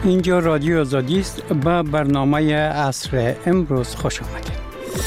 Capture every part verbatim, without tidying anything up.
اینجا رادیو آزادی است. به برنامه عصر امروز خوش آمدید.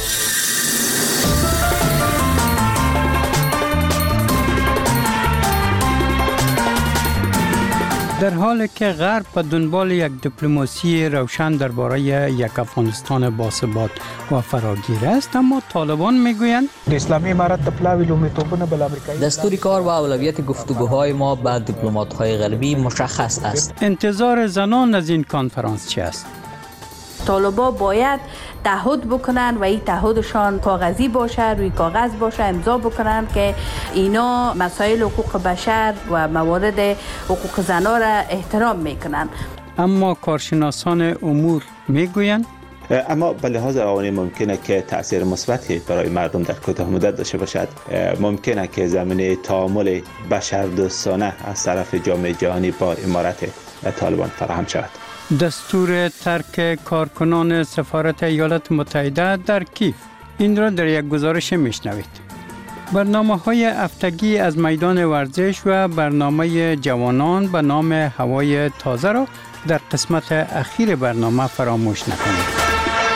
در حالی که غرب به دنبال یک دیپلماسی روشن درباره یک افغانستان باثبات و فراگیر است، اما طالبان میگویند اسلامی امارت د پلاوی لومړیتوبونه بل امریکایی دستور کار و اولویت گفتگوهای ما با دیپلمات‌های غربی مشخص است. انتظار زنان از این کنفرانس چی است؟ طالبا باید تعهد بکنن و این تعهدشان کاغذی باشه، روی کاغذ باشه، امضا بکنن که اینا مسائل حقوق بشر و موارد حقوق زنان را احترام میکنن. اما کارشناسان امور میگویند اما به لحاظ روانی ممکنه که تأثیر مثبتی برای مردم در کوتاه مدت داشته باشد. ممکنه که زمینه تعامل بشردوستانه از طرف جامعه جهانی با امارت طالبان فراهم شود. دستور ترک کارکنان سفارت ایالات متحده در کیف، این را در یک گزارش میشنوید. برنامه‌های هفتگی از میدان ورزش و برنامه جوانان به نام هوای تازه را در قسمت اخیر برنامه فراموش نکنید.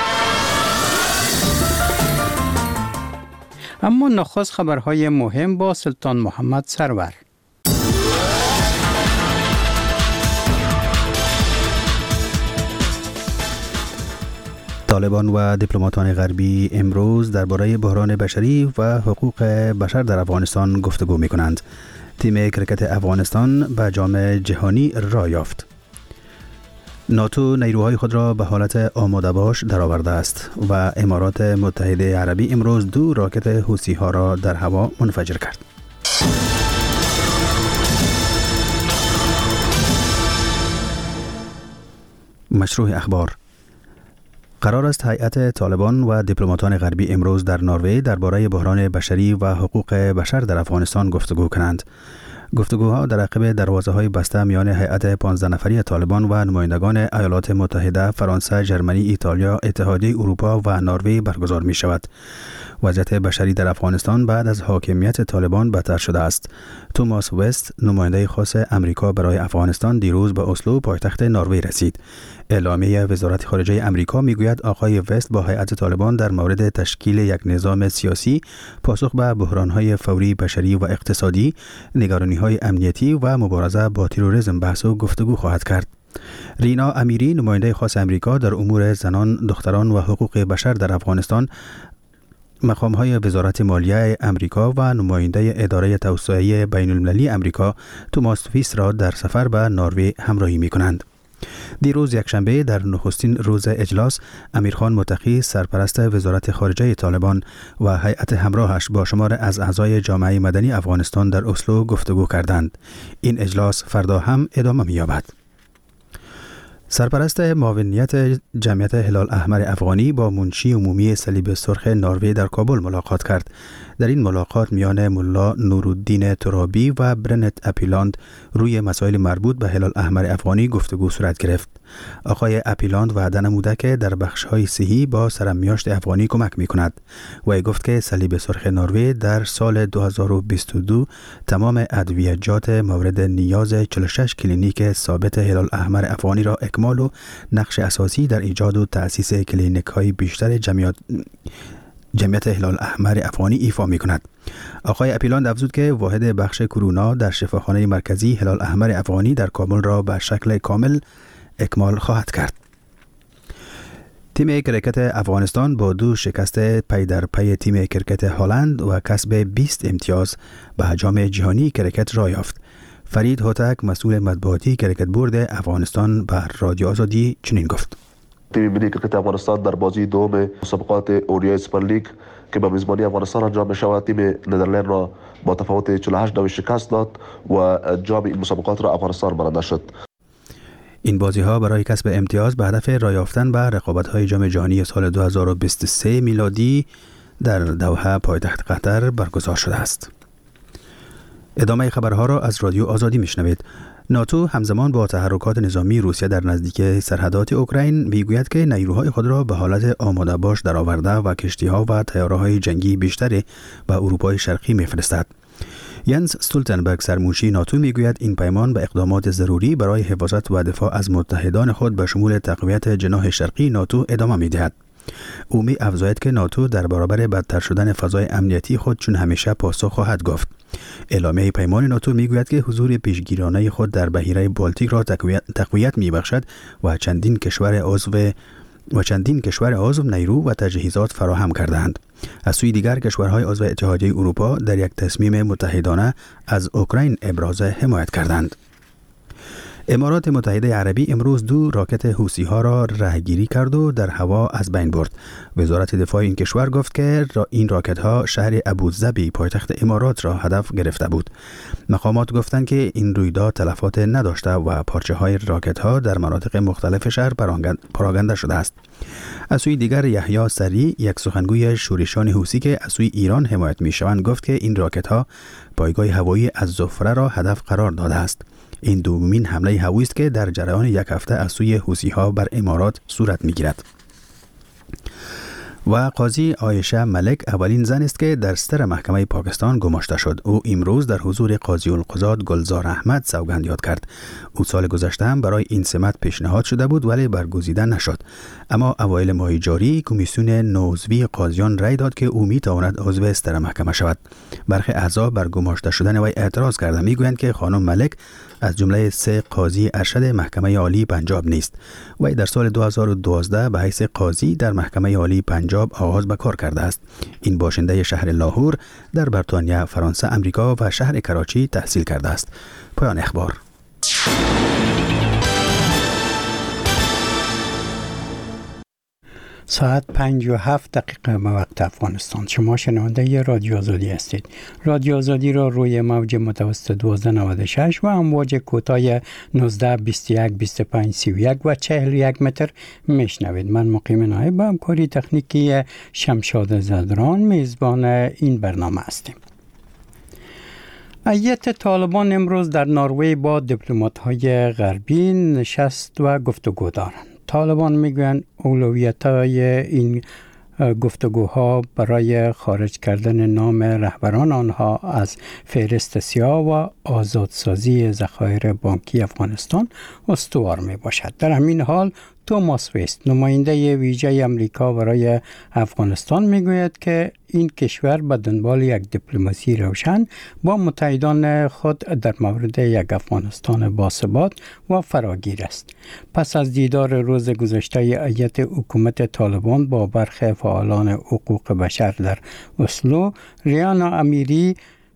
اما نخست خبرهای مهم با سلطان محمد سرور. طالبان و دیپلماتان غربی امروز درباره بحران بشری و حقوق بشر در افغانستان گفتگو می کنند. تیم کرکت افغانستان به جام جهانی راه یافت. ناتو نیروهای خود را به حالت آماده باش درآورده است و امارات متحده عربی امروز دو راکت حوثی ها را در هوا منفجر کرد. مشروع اخبار. قرار است هیئت طالبان و دیپلماتان غربی امروز در نروژ درباره بحران بشری و حقوق بشر در افغانستان گفتگو کنند. گفتگوها در عقب دروازه‌های بسته میان هیئت پانزده نفری طالبان و نمایندگان ایالات متحده، فرانسه، ژرمنی، ایتالیا، اتحادیه اروپا و نروژ برگزار می شود. وضعیت بشری در افغانستان بعد از حاکمیت طالبان بدتر شده است. توماس وست، نماینده خاص امریکا برای افغانستان، دیروز به اسلو، پایتخت نروژ رسید. اعلامیه وزارت خارجه امریکا میگوید آقای وست با هیئت طالبان در مورد تشکیل یک نظام سیاسی، پاسخ به بحران‌های فوری بشری و اقتصادی، نگرانی‌های امنیتی و مبارزه با تروریسم بحث و گفتگو خواهد کرد. رینا امیری، نماینده خاص امریکا در امور زنان، دختران و حقوق بشر در افغانستان، مقام‌های وزارت مالیه امریکا و نماینده اداره توسعه بین‌المللی امریکا توماس ویس را در سفر به نروژ همراهی می‌کنند. دیروز یکشنبه در نخستین روز اجلاس، امیرخان متقی، سرپرست وزارت خارجه طالبان و هیئت همراهش با شمار از اعضای جامعه مدنی افغانستان در اسلو گفتگو کردند. این اجلاس فردا هم ادامه می‌یابد. سرپرست معاونیت جمعیت هلال احمر افغانی با منشی عمومی صلیب سرخ نروژ در کابل ملاقات کرد. در این ملاقات میان ملا نورالدین ترابی و برنت اپیلاند روی مسائل مربوط به هلال احمر افغانی گفتگو صورت گرفت. آقای اپیلاند وعده نموده که در بخش‌های صحی با سرمیاشت افغانی کمک می‌کند و گفت که صلیب سرخ نروژ در سال دو هزار و بیست و دو تمام ادویه‌جات مورد نیاز چهل و شش کلینیک ثابت هلال احمر افغانی را اکمال و نقش اساسی در ایجاد و تأسیس کلینیک‌های بیشتر جمعیت جمعیت هلال احمر افغانی ایفا می کند. آقای اپیلاند افزود که واحد بخش کرونا در شفاخانه مرکزی هلال احمر افغانی در کابل را به شکل کامل اکمال خواهد کرد. تیم کرکت افغانستان با دو شکست پی در پی تیم کرکت هلند و کسب بیست امتیاز به جام جهانی کرکت راه یافت. فرید هوتک، مسئول مطبوعاتی کرکت بورد افغانستان، به رادیو آزادی چنین گفت: تیم ملی کرکت افغانستان در بازی دوم مسابقات اوریای سوپر لیگ که به میزبانی افغانستان انجام می شود، تیم ندرلند را با تفاوت چهل و هشت نوی شکست داد و جام این مسابقات را افغانستان برنده شد. این بازی ها برای کسب امتیاز به هدف راه یافتن به رقابت های جام جهانی سال دو هزار و بیست و سه میلادی در دوحه پایتخت قطر برگزار شده است. ادامه خبرها را از رادیو آزادی میشنوید. ناتو همزمان با تحرکات نظامی روسیه در نزدیکی سرحدات اوکراین میگوید که نیروهای خود را به حالت آماده باش درآورده و کشتی‌ها و طیاره‌های جنگی بیشتری به اروپای شرقی میفرستد. ینس استولتنبرگ سرمنشی ناتو میگوید این پیمان به اقدامات ضروری برای حفاظت و دفاع از متحدان خود به شمول تقویت جناح شرقی ناتو ادامه میدهد. او می افزاید که ناتو در برابر بدتر شدن فضای امنیتی خود چون همیشه پاسخ خواهد گفت. اعلامیه پیمان ناتو میگوید که حضور پیشگیرانه خود در بحیره بالتیک را تقویت میبخشد و چندین کشور عضو و چندین کشور عضو نیرو و تجهیزات فراهم کردند. از سوی دیگر کشورهای عضو اتحادیه اروپا در یک تصمیم متحدانه از اوکراین ابراز حمایت کردند. امارات متحده عربی امروز دو راکت حوثی ها را رهگیری کرد و در هوا از بین برد. وزارت دفاع این کشور گفت که این راکت ها شهر ابوظبی پایتخت امارات را هدف گرفته بود. مقامات گفتند که این رویداد تلفات نداشته و پارچه های راکت ها در مناطق مختلف شهر پراگنده شده است. از سوی دیگر یحیی سری، یک سخنگوی شورشان حوثی که از سوی ایران حمایت می‌شوند، گفت که این راکت ها پایگاه هوایی از زفره را هدف قرار داده است. این دومین حمله هوایی است که در جریان یک هفته از سوی حوثی ها بر امارات صورت می‌گیرد. و قاضی عایشه ملک اولین زن است که در صدر محکمه پاکستان گماشته شد. او امروز در حضور قاضی القضات گلزار احمد سوگند یاد کرد. او سال گذشته هم برای این سمت پیشنهاد شده بود ولی برگزیده نشد. اما اوایل ماه جاری کمیسیون نوعضوی قاضیان رأی داد که او میتواند عضو صدر محکمه شود. برخی اعضا بر گماشته شدن وی اعتراض کردند. میگویند که خانم ملک از جمله سه قاضی ارشد محکمه عالی پنجاب نیست. وی در سال دو هزار و دوازده به حیث قاضی در محکمه عالی پنجاب آغاز به کار کرده است. این باشنده شهر لاهور در بریتانیا، فرانسه، امریکا و شهر کراچی تحصیل کرده است. پایان اخبار. ساعت پنج و هفت دقیقه به وقت افغانستان. شما شنونده رادیو آزادی هستید. رادیو آزادی را روی موج متوسط دوازده نود و شش و امواج کوتاه نوزده بیست و یک بیست و پنج سی و یک و چهل و یک متر میشنوید. من مقیم نایب با همکاری تکنیکی شمشاد زدران میزبان این برنامه هستیم. هیئت طالبان امروز در نروژ با دیپلمات‌های غربی نشست و گفتگو دارند. طالبان میگویند اولویت‌های این گفتگوها برای خارج کردن نام رهبران آنها از فهرست سیاه و آزادسازی ذخایر بانکی افغانستان استوار می باشد. در همین حال توماس ویست، نماینده ویژه امریکا برای افغانستان، میگوید که این کشور به دنبال یک دیپلماسی روشن با متحدان خود در مورد یک افغانستان باثبات و فراگیر است. پس از دیدار روز گذشته هیئت حکومت طالبان با برخی فعالان حقوق بشر در اسلو، ریانا امیری،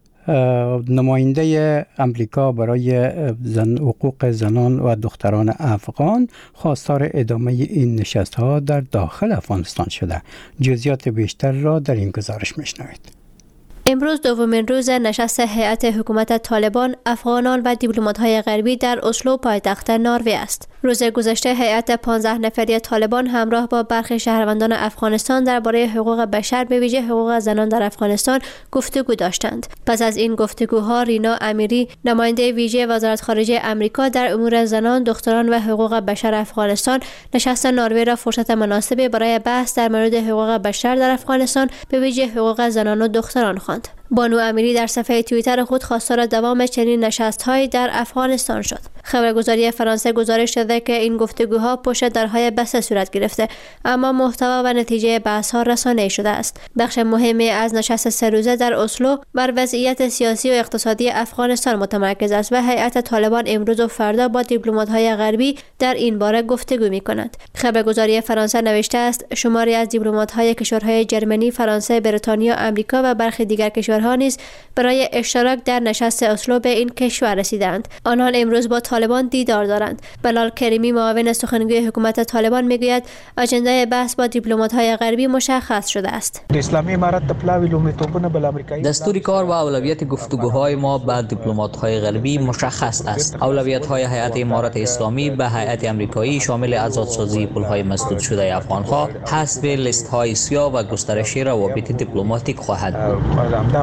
نماینده امریکا برای زن حقوق زنان و دختران افغان، خواستار ادامه این نشست‌ها در داخل افغانستان شده. جزئیات بیشتر را در این گزارش میشنوید. امروز دومین روز نشست هیئت حکومت طالبان، افغانان و دیپلمات‌های غربی در اسلو پایتخت نروژ است. روز گذشته هیئت پانزده نفری طالبان همراه با برخی شهروندان افغانستان درباره حقوق بشر، به ویژه حقوق زنان در افغانستان گفتگو داشتند. پس از این گفتگوها رینا امیری، نماینده ویژه وزارت خارجه امریکا در امور زنان، دختران و حقوق بشر افغانستان، نشست نروژ را فرصت مناسبی برای بحث در مورد حقوق بشر در افغانستان، به ویژه حقوق زنان و دختران خواند. بانو امیری در صفحه توییتر خود خواستار دوام چنین نشست‌هایی در افغانستان شد. خبرگزاری فرانسه گزارش داده که این گفتگوها پشت درهای بسته صورت گرفته، اما محتوا و نتیجه بحث‌ها رسانه‌ای شده است. بخش مهمی از نشست سه روزه در اسلو بر وضعیت سیاسی و اقتصادی افغانستان متمرکز است و هیئت طالبان امروز و فردا با دیپلمات‌های غربی در این باره گفتگو می‌کنند. خبرگزاری فرانسه نوشته است شماری از دیپلمات‌های کشورهای جرمنی، فرانسه، بریتانیا، آمریکا و برخی دیگر کشورها نیز برای اشتراک در نشست اسلو به این کشور رسیدند. آنان امروز با طالبان دیدار دارند. بلال کریمی، معاون سخنگوی حکومت طالبان، میگوید اجنده بحث با دیپلمات‌های غربی مشخص شده است. اسلامی امارات د پلاوی لومړیتوبونه بل امریکایي دستور کار و اولویت گفتگوهای ما با دیپلمات‌های غربی مشخص است. اولویت‌های هیئت امارات اسلامی به هیئت امریکایی شامل آزادسازی پول‌های مسدود شده افغان‌ها، حذف لیست‌های سیاه و گسترش روابط دیپلماتیک خواهد بود.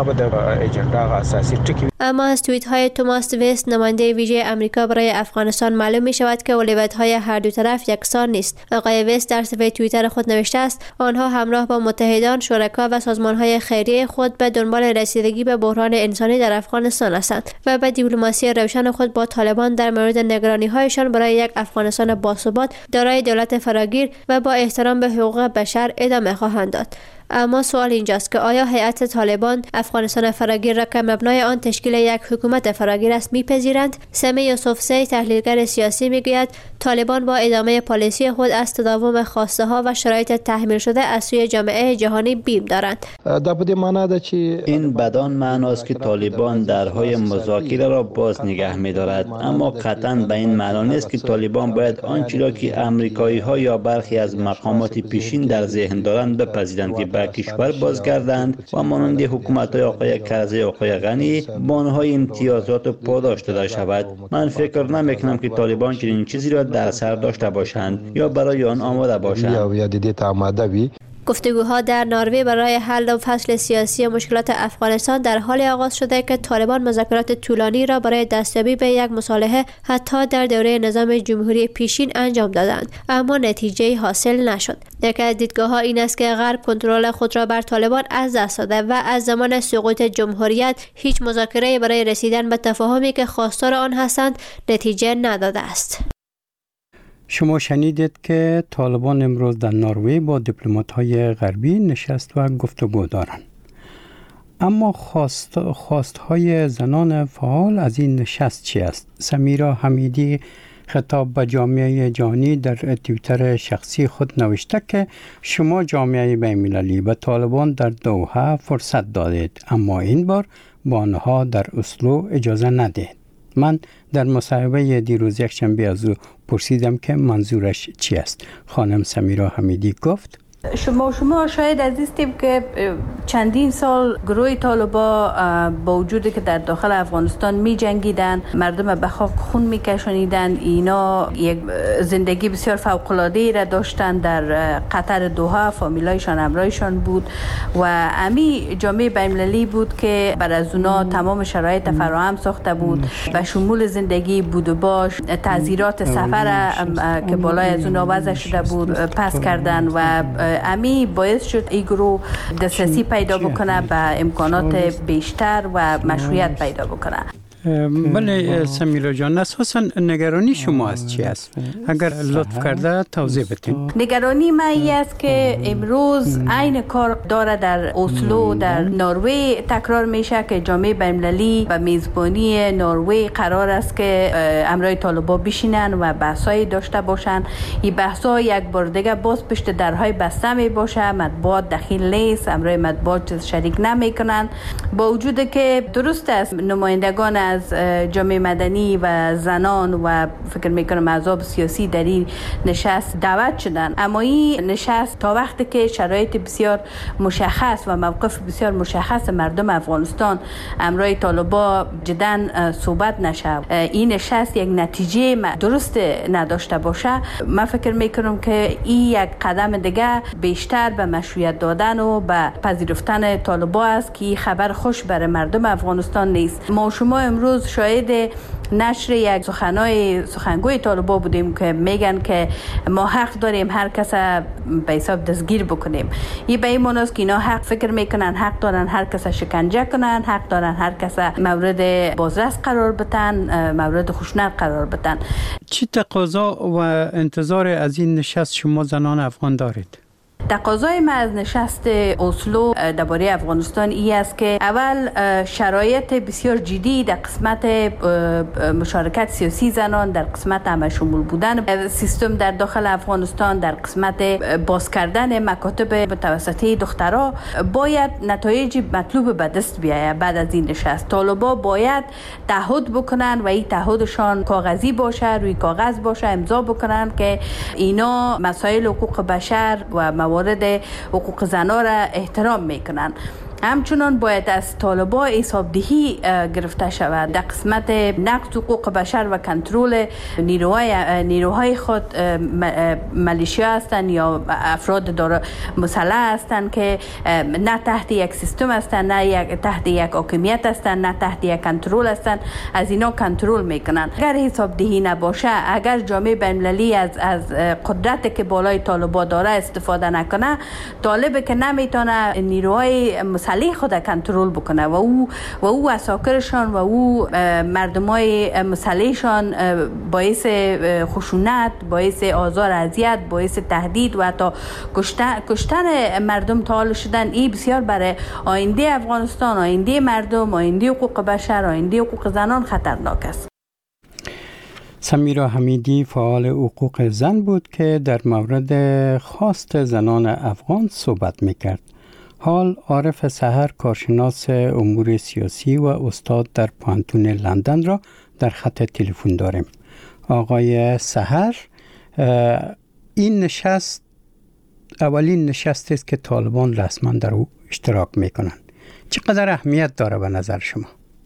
به د اجندا اساسي ټکی. اما از توییت های توماس ویست نماینده ویژه امریکا برای افغانستان معلوم می شود که اولویت های هر دو طرف یکسان نیست. آقای ویست در صفحه توییتر خود نوشته است آنها همراه با متحدان، شرکا و سازمان های خیریه خود به دنبال رسیدگی به بحران انسانی در افغانستان هستند و به دیپلماسی روشن خود با طالبان در مورد نگرانی هایشان برای یک افغانستان باثبات دارای دولت فراگیر و با احترام به حقوق بشر ادامه خواهند داد. اما سوال اینجاست که آیا هیئت طالبان افغانستان فراگیر را که مبنای آن تشکیل یک حکومت فراگیر است میپذیرند؟ سمی یوسفزی تحلیلگر سیاسی میگوید طالبان با ادامه پالیسی خود از تداوم خواسته ها و شرایط تحمیل شده از سوی جامعه جهانی بیم دارند. این بدان معناست که طالبان درهای مذاکره را باز نگه می‌دارد، اما قطعاً به این معنا نیست که طالبان باید آنچه را که آمریکایی ها یا برخی از مقامات پیشین در ذهن دارند بپذیرند که به کشور بازگردند و مانند حکومت‌های آقای کرزی، آقای غنی با آنها امتیازات و پاداش داده شود. من فکر نمی‌کنم که طالبان چنین چیزی را در سر داشته باشند یا برای آن آماده باشند. گفتگوها در نروژ برای حل و فصل سیاسی مشکلات افغانستان در حال آغاز شده که طالبان مذاکرات طولانی را برای دستیابی به یک مصالحه حتی در دوره نظام جمهوری پیشین انجام دادند، اما نتیجه حاصل نشد. یکی از دیدگاه‌ها این است که غرب کنترل خود را بر طالبان از دست داده و از زمان سقوط جمهوریت هیچ مذاکره برای رسیدن به تفاهمی که خواستار آن هستند نتیجه نداده است. شما شنیدید که طالبان امروز در نروژ با دیپلمات‌های غربی نشست و گفتگو دارند. اما خواست خواست‌های زنان فعال از این نشست چی است؟ سمیرا حمیدی خطاب به جامعه جهانی در توییتر شخصی خود نوشته که شما جامعه بین‌المللی به طالبان در دوحه فرصت دادید، اما این بار با آنها در اسلو اجازه ندید. من در مصاحبه دیروز یک شنبه از او پرسیدم که منظورش چی است. خانم سمیرا حمیدی گفت شما شما شاید عزیزتیم که چندین سال گروه طالبا با وجودی که در داخل افغانستان می جنگیدن، مردم به خاک خون می کشانیدن، اینا یک زندگی بسیار فوق العاده را داشتن در قطر دوحه، فامیلایشان همراهشان بود و امی جامعه بین‌المللی بود که بر از اونا تمام شرایط فراهم ساخته بود به شمول زندگی، بود و باش، تعزیرات سفر که بالای از اونا وضع شده بود پس کردن و امی باعث شد این گروه دسترسی پیدا بکنه به امکانات بیشتر و مشروعیت پیدا بکنه. بله سمیرا جان، اساسا نگرانی شما از چی است؟ اگر لطف کرده توضیح بدین. نگرانی من این است که امروز عین کار داره در اسلو در نروژ تکرار میشه که جامعه بین‌المللی و میزبانی نروژ قرار است که همراه طالبا بشینن و بحثای داشته باشن. این بحثا یک بار دیگه باز پشت درهای بسته می باشه، مطبوعات دخیل نیست، همراه مطبوعات شریک نمیکنن، با وجودی که درست است نمایندگان از جامعه مدنی و زنان و فکر میکنم احزاب سیاسی در این نشست دعوت شدن، اما این نشست تا وقتی که شرایط بسیار مشخص و موقف بسیار مشخص مردم افغانستان امرای طالبا جداً صحبت نشه، این نشست یک نتیجه درست نداشته باشه، من فکر میکنم که این یک قدم دیگه بیشتر به مشروعیت دادن و به پذیرفتن طالبا است که خبر خوش برای مردم افغانستان نیست. ما شما امروز شاهد نشر یک سخنای سخنگوی طالبا بودیم که میگن که ما حق داریم هر کس به حساب دستگیر بکنیم. این به این معنی است که اینا حق فکر میکنن حق دارن هر کس شکنجه کنن، حق دارن هر کس مورد بازرس قرار بدن، مورد خشونت قرار بدن. چی تقاضا و انتظار از این نشست شما زنان افغان دارید؟ تقاضای ما از نشست اسلو درباره افغانستان ای است که اول شرایط بسیار جدی در قسمت مشارکت سیاسی زنان، در قسمت همه شمول بودن سیستم در داخل افغانستان، در قسمت باز کردن مکاتب توسطی دخترها باید نتایج مطلوب به دست بیاید. بعد از این نشست طالبا باید تعهد بکنن و این تعهدشان کاغذی باشه، روی کاغذ باشه، امضا بکنن که اینا مسائل حقوق بشر و موارد حقوق زنان را احترام میکنن. همچنان باید از طالبان حسابدهی گرفته شود در قسمت نقض حقوق بشر و کنترل نیروهای نیروهای خود، ملیشیا هستند یا افراد داره مسلح هستند که نه تحت یک سیستم هستند، نه یک تحت یک حاکمیت هستند، نه تحت یک کنترل هستند، از اینا کنترل میکنن. اگر حسابدهی نباشه، اگر جامعه بین‌المللی از از قدرت که بالای طالبان داره استفاده نکنه، طالب که نمیتونه نیروهای مسلح خود کنترل بکنه و او و او اساکرشان و او مردمای مسلحشان باعث خشونت، باعث آزار اذیت، باعث تهدید و حتی کشتن کشتن مردم تا شدن، این بسیار برای آینده افغانستان، آینده مردم، آینده حقوق بشر، آینده حقوق زنان خطرناک است. سمیرا حمیدی فعال حقوق زن بود که در مورد خواست زنان افغان صحبت میکرد. حال عارف سحر، کارشناس امور سیاسی و استاد در پانتون لندن را در خط تلفن داریم. آقای سحر، این نشست اولین نشست است که طالبان رسما در او اشتراک میکنند. چقدر اهمیت داره به نظر شما؟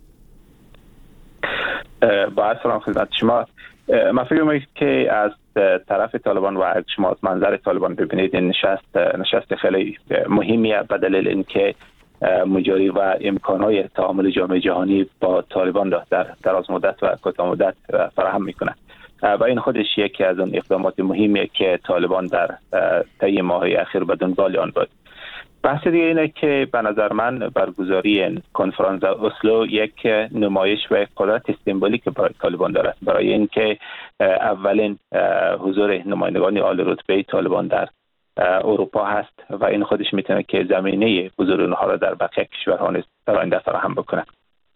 با سلام خدمت شما. من فکر می‌کنم که از طرف طالبان و شما از منظر طالبان ببینید این نشست نشست خیلی مهمیه به دلیل اینکه مجاری و امکانات تعامل جامعه جهانی با طالبان را در دراز مدت و کوتاه مدت فراهم میکنه و این خودش یکی از اون اقدامات مهمیه که طالبان در طی ماه‌های اخیر به دنبال آن بود. بحث دیگه اینه که به نظر من برگزاری این کنفرانس اسلو یک نمایش و قدرت سمبولیک برای طالبان دارد، برای اینکه اولین حضور نمایندگان عالی رتبه طالبان در اروپا هست و این خودش میتونه که زمینه حضور اونها را در بقیه کشورها نیز در آینده فراهم بکنه.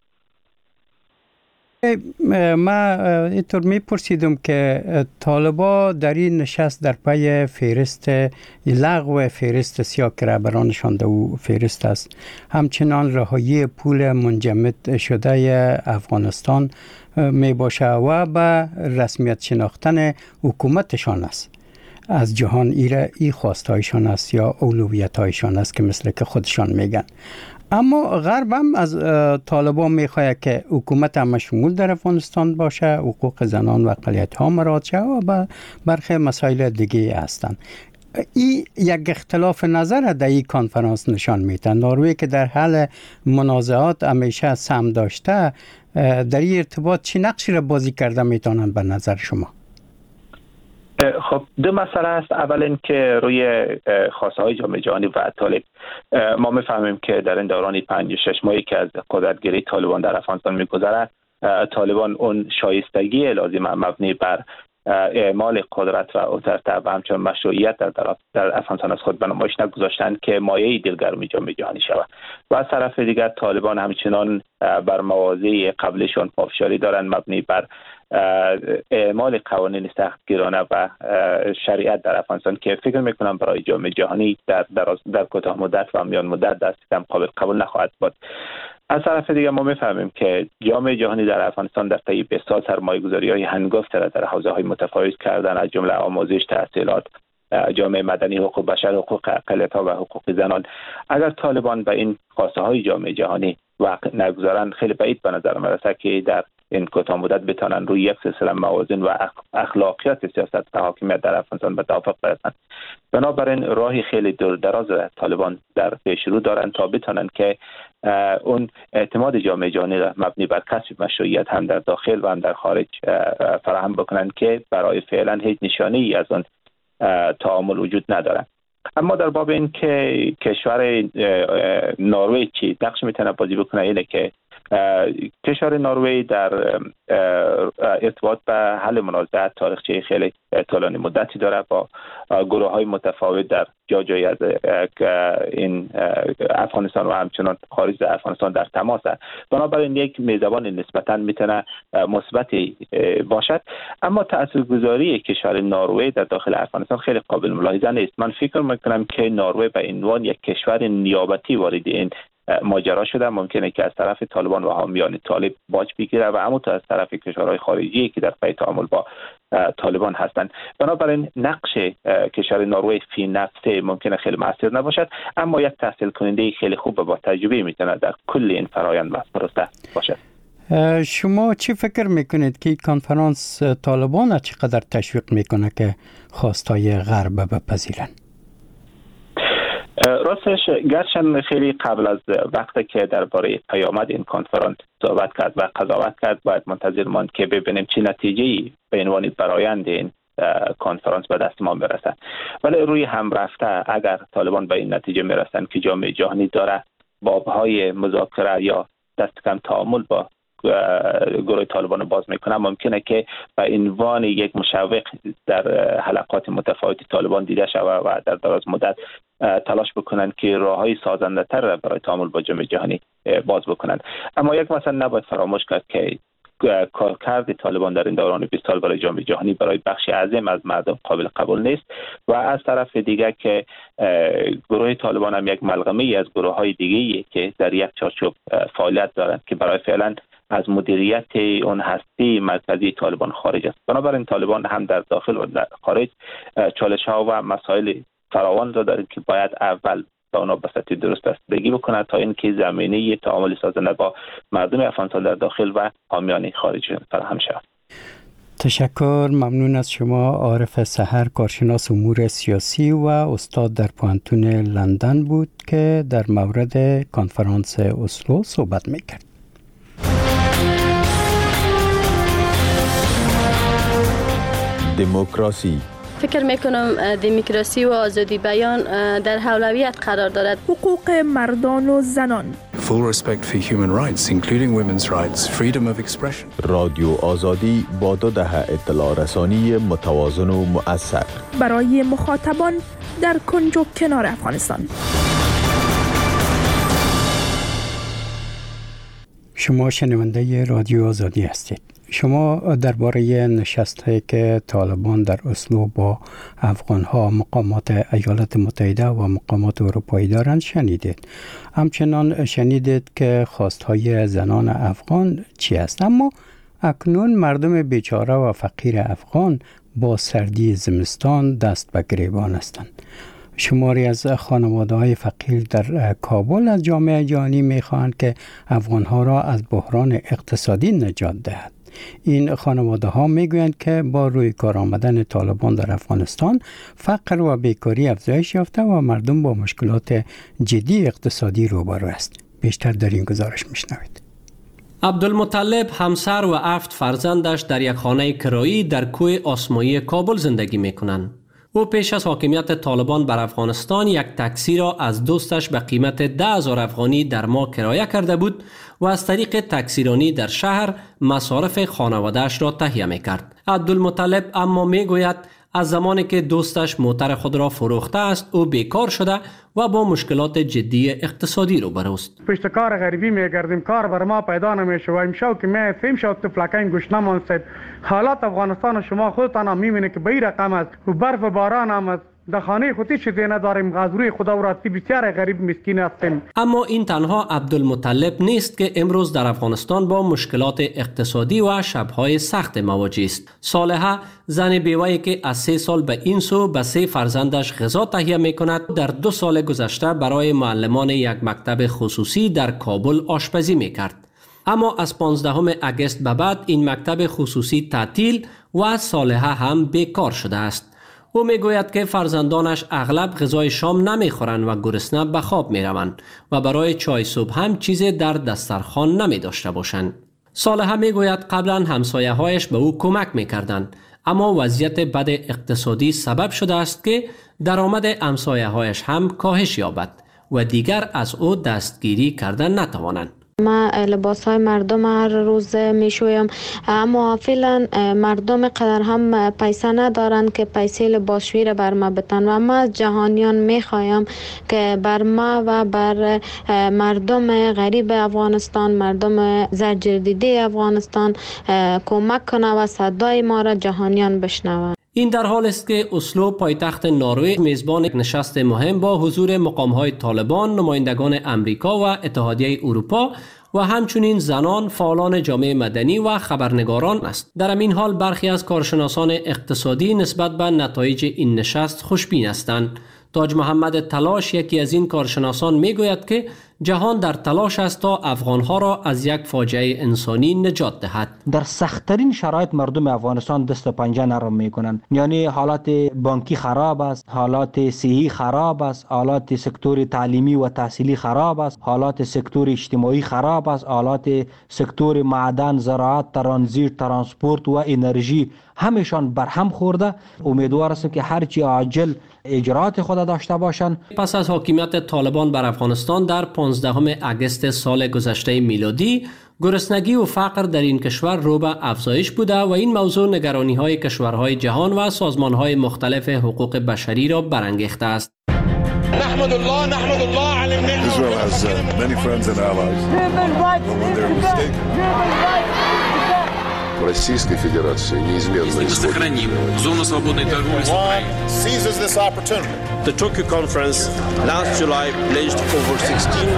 ما اینطور میپرسیدم که طالبا در این نشست در پی فهرست لغو فهرست سیاه که رهبرانشان در او فهرست است، همچنان رهایی پول منجمد شده افغانستان می باشه و به رسمیت شناختن حکومتشان است از جهان. ایره ای خواستایشان است یا اولویتایشان است که مثل که خودشان میگن. اما غرب هم از طالبان میخواد که حکومت هم مشمول در افغانستان باشه، حقوق زنان و اقلیت ها مراعات شه و برخی مسائل دیگه هستند. این یک اختلاف نظر در این کنفرانس نشان میده. نروژ که در حل منازعات همیشه سهم داشته، در این ارتباط چه نقشی را بازی کرده میتونن به نظر شما؟ خب دو مسئله است. اول این که روی خواسته های جامعه جهانی و طالب ما میفهمیم که در این دوران پنج شش ماهی که از قدرتگیری طالبان در افغانستان میگذره، طالبان اون شایستگی لازم مبنی بر اعمال قدرت و اترته و همچنین مشروعیت در در افغانستان از خود به نمایش نگذاشتند که مایه دلگرمی جامعه جهانی شود و از طرف دیگر طالبان همچنان بر مواضع قبلشون پافشاری دارند مبنی بر اعمال قوانین سختگیرانه و شریعت در افغانستان که فکر میکنم برای جامعه جهانی در در, در کوتاه مدت و میان مدت دست کم قابل قبول نخواهد بود. از طرف دیگر ما میفهمیم که جامعه جهانی در افغانستان در طی بیست سال سرمایه‌گذاری‌های هنگفت را در حوزه‌های متفاوت کردن، از جمله آموزش، تحصیلات، جامعه مدنی، حقوق بشر، حقوق اقلیت‌ها و حقوق زنان. اگر طالبان به این خواسته‌های جامعه جهانی وقت نگذارند، خیلی بعید به نظر می‌رسد که در این کوتاه مدت بتوانند روی یک سلسله موازین و اخلاقیات سیاست و حاکمیت در افغانستان به توافق برسند. بنابراین راهی خیلی دور دراز طالبان در پیش رو دارند تا بتوانند که اون اعتماد جامعه جهانی را مبنی بر کسب مشروعیت هم در داخل و هم در خارج فراهم بکنند که برای فعلا هیچ نشانه ای از اون تعامل وجود ندارد. اما در باب این که کشور نروژ چی نقش میتونه بازی بکنه، اینه که کشور نروژ در ارتباط به حل منازعات تاریخچه خیلی طولانی مدتی داره، با گروه های متفاوت در جا جای از این افغانستان و همچنان خارج از افغانستان در تماس است. بنابراین یک میزبان نسبتا میتونه مثبتی باشد. اما تاثیرگذاری کشور نروژ در داخل افغانستان خیلی قابل ملاحظه نیست. من فکر میکنم که نروژ به عنوان یک کشور نیابتی وارد این ماجرا شده. ممکنه که از طرف طالبان و حامیان طالب باج بگیره و همونطور از طرف کشورهای خارجی که در پی تعامل با طالبان هستند. بنابراین نقش کشور نروژ فی نفسه ممکنه خیلی مؤثر نباشد، اما یک تحصیل کننده خیلی خوب و با تجربه میتونه در کل این فرآیند و پروسه باشد. شما چی فکر میکنید که کنفرانس طالبان چقدر تشویق میکنه که خواستای غرب بپذیرن؟ راستش گرچند خیلی قبل از وقتی که درباره پیامد این کنفرانس صحبت کرد و قضاوت کرد، باید منتظر ماند که ببینیم چه نتیجه‌ای به عنوان برآیند این کنفرانس به دست ما میرسه. ولی روی هم رفته اگر طالبان به این نتیجه میرسن که جامعه جهانی داره بابهای مذاکره یا دست کم تعامل با گروه طالبان باز میکنه، ممکنه که به عنوان یک مشوق در حلقات متفاوتی طالبان دیده شود و در دراز مدت تلاش بکنن که راههای سازنده تر برای تعامل با جامعه جهانی باز بکنن. اما یک مثلا نباید فراموش کرد که کارکرد طالبان در این دوران بیست سال برای جامعه جهانی برای بخش عظیم از مردم قابل قبول نیست و از طرف دیگر که گروه طالبان هم یک ملغمه از گروه های دیگه‌ای که در یک چارچوب فعالیت دارند که برای فعلا از مدیریت اون هستی مرکزی طالبان خارج است. بنابراین طالبان هم در داخل و در خارج چالش ها و مسائل فراوان را دارند که باید اول به اونا به سطح درست رسیدگی بکنند تا اینکه زمینه تعامل سازنده با مردم افغانستان در داخل و حامیان خارج فراهم شود. تشکر، ممنون از شما. عارف سحر، کارشناس امور سیاسی و استاد در پوهنتون لندن بود که در مورد کنفرانس اسلو صحبت میکرد. دموکراسی. فکر میکنم دموکراسی و آزادی بیان در اولویت قرار دارد. حقوق مردان و زنان. Full respect for human rights, including women's rights, freedom of expression. رادیو آزادی با دو دهه اطلاع رسانی متوازن و مؤثر برای مخاطبان در کنج و کنار افغانستان. شما شنونده رادیو آزادی هستید. شما درباره نشستی که طالبان در اسلو با افغان‌ها، مقامات ایالات متحده و مقامات اروپایی دارند شنیدید. همچنان شنیدید که خواستهای زنان افغان چی است. اما اکنون مردم بیچاره و فقیر افغان با سردی زمستان دست به گریبان هستند. شماری از خانواده‌های فقیر در کابل از جامعه جهانی می‌خواهند که افغان‌ها را از بحران اقتصادی نجات دهد. این خانواده ها میگویند که با روی کار آمدن طالبان در افغانستان فقر و بیکاری افزایش یافته و مردم با مشکلات جدی اقتصادی روبرو است. بیشتر در این گزارش میشنوید. عبدالمطلب همسر و هفت فرزندش در یک خانه کرایی در کوه آسمایی کابل زندگی میکنند. او پیش از حاکمیت طالبان بر افغانستان یک تاکسی را از دوستش به قیمت ده هزار افغانی در ماه کرایه کرده بود و از طریق تاکسیرانی در شهر مصارف خانواده‌اش را تهیه می‌کرد. عبدالمطلب اما می‌گوید از زمانی که دوستش موتر خود را فروخته است او بیکار شده و با مشکلات جدی اقتصادی روبرو است. پشت کار غریبی میگردیم، کار بر ما پیدا نمیشه و امشو که می فهم شد تفلکین گوشنمان سید. حالات افغانستان شما خودتان هم میبینید که به این رقم است و برف و باران هم است. در خانه خودی چیزی نداریم، غذای خدا و راستی بسیار غریب مسکین هستیم. اما این تنها عبدالمطلب نیست که امروز در افغانستان با مشکلات اقتصادی و شبهای سخت مواجه است. صالحه، زن بیوه‌ای که از سه سال به این سو به سه فرزندش غذا تهیه می‌کند، در دو سال گذشته برای معلمان یک مکتب خصوصی در کابل آشپزی می‌کرد. اما از پانزدهم اگست به بعد این مکتب خصوصی تعطیل و صالحه هم بیکار شده است. او میگوید که فرزندانش اغلب غذای شام نمیخورند و گرسنه به خواب میروند و برای چای صبح هم چیزی در دسترخوان نمی داشته باشند. صالحه میگوید قبلا همسایه‌هایش به او کمک میکردند، اما وضعیت بد اقتصادی سبب شده است که درآمد همسایه‌هایش هم کاهش یابد و دیگر از او دستگیری کردن نتوانند. ما لباس های مردم هر روز می شویم، اما فعلا مردم قدر هم پیسه ندارند که پیسه لباسشویی را بر ما بتن و ما از جهانیان می خوایم که بر ما و بر مردم غریب افغانستان، مردم زرجردیده افغانستان کمک کنه و صدای ما را جهانیان بشنوند. این در حال است که اسلو پایتخت نروژ میزبان یک نشست مهم با حضور مقام‌های طالبان، نمایندگان امریکا و اتحادیه اروپا و همچنین زنان، فعالان جامعه مدنی و خبرنگاران است. در همین حال برخی از کارشناسان اقتصادی نسبت به نتایج این نشست خوشبین هستند. تاج محمد تلاش، یکی از این کارشناسان، میگوید که جهان در تلاش است تا افغانها را از یک فاجعه انسانی نجات دهد. در سخت‌ترین شرایط مردم افغانستان دست و پنجه نرم میکنن. یعنی حالات بانکی خراب است، حالات صحی خراب است، حالات سکتور تعلیمی و تحصیلی خراب است، حالات سکتور اجتماعی خراب است، حالات سکتور معدن، زراعت، ترانزیت، ترانسپورت و انرژی همشان برهم خورده. امیدوار هستم که هرچی عاجل اجرات خود داشته باشند. پس از حاکمیت طالبان بر افغانستان در پانزدهم اگست سال گذشته میلادی، گرسنگی و فقر در این کشور رو به افزایش بوده و این موضوع نگرانی‌های کشورهای جهان و سازمان‌های مختلف حقوق بشری را برانگیخته است. نحمد الله نحمد الله علی النعمة. Israel has uh, many friends and allies. Российской Федерации неизменно мы сохраним зону свободной торговли с Украиной. Seizes this opportunity. The Tokyo conference last July pledged over sixteen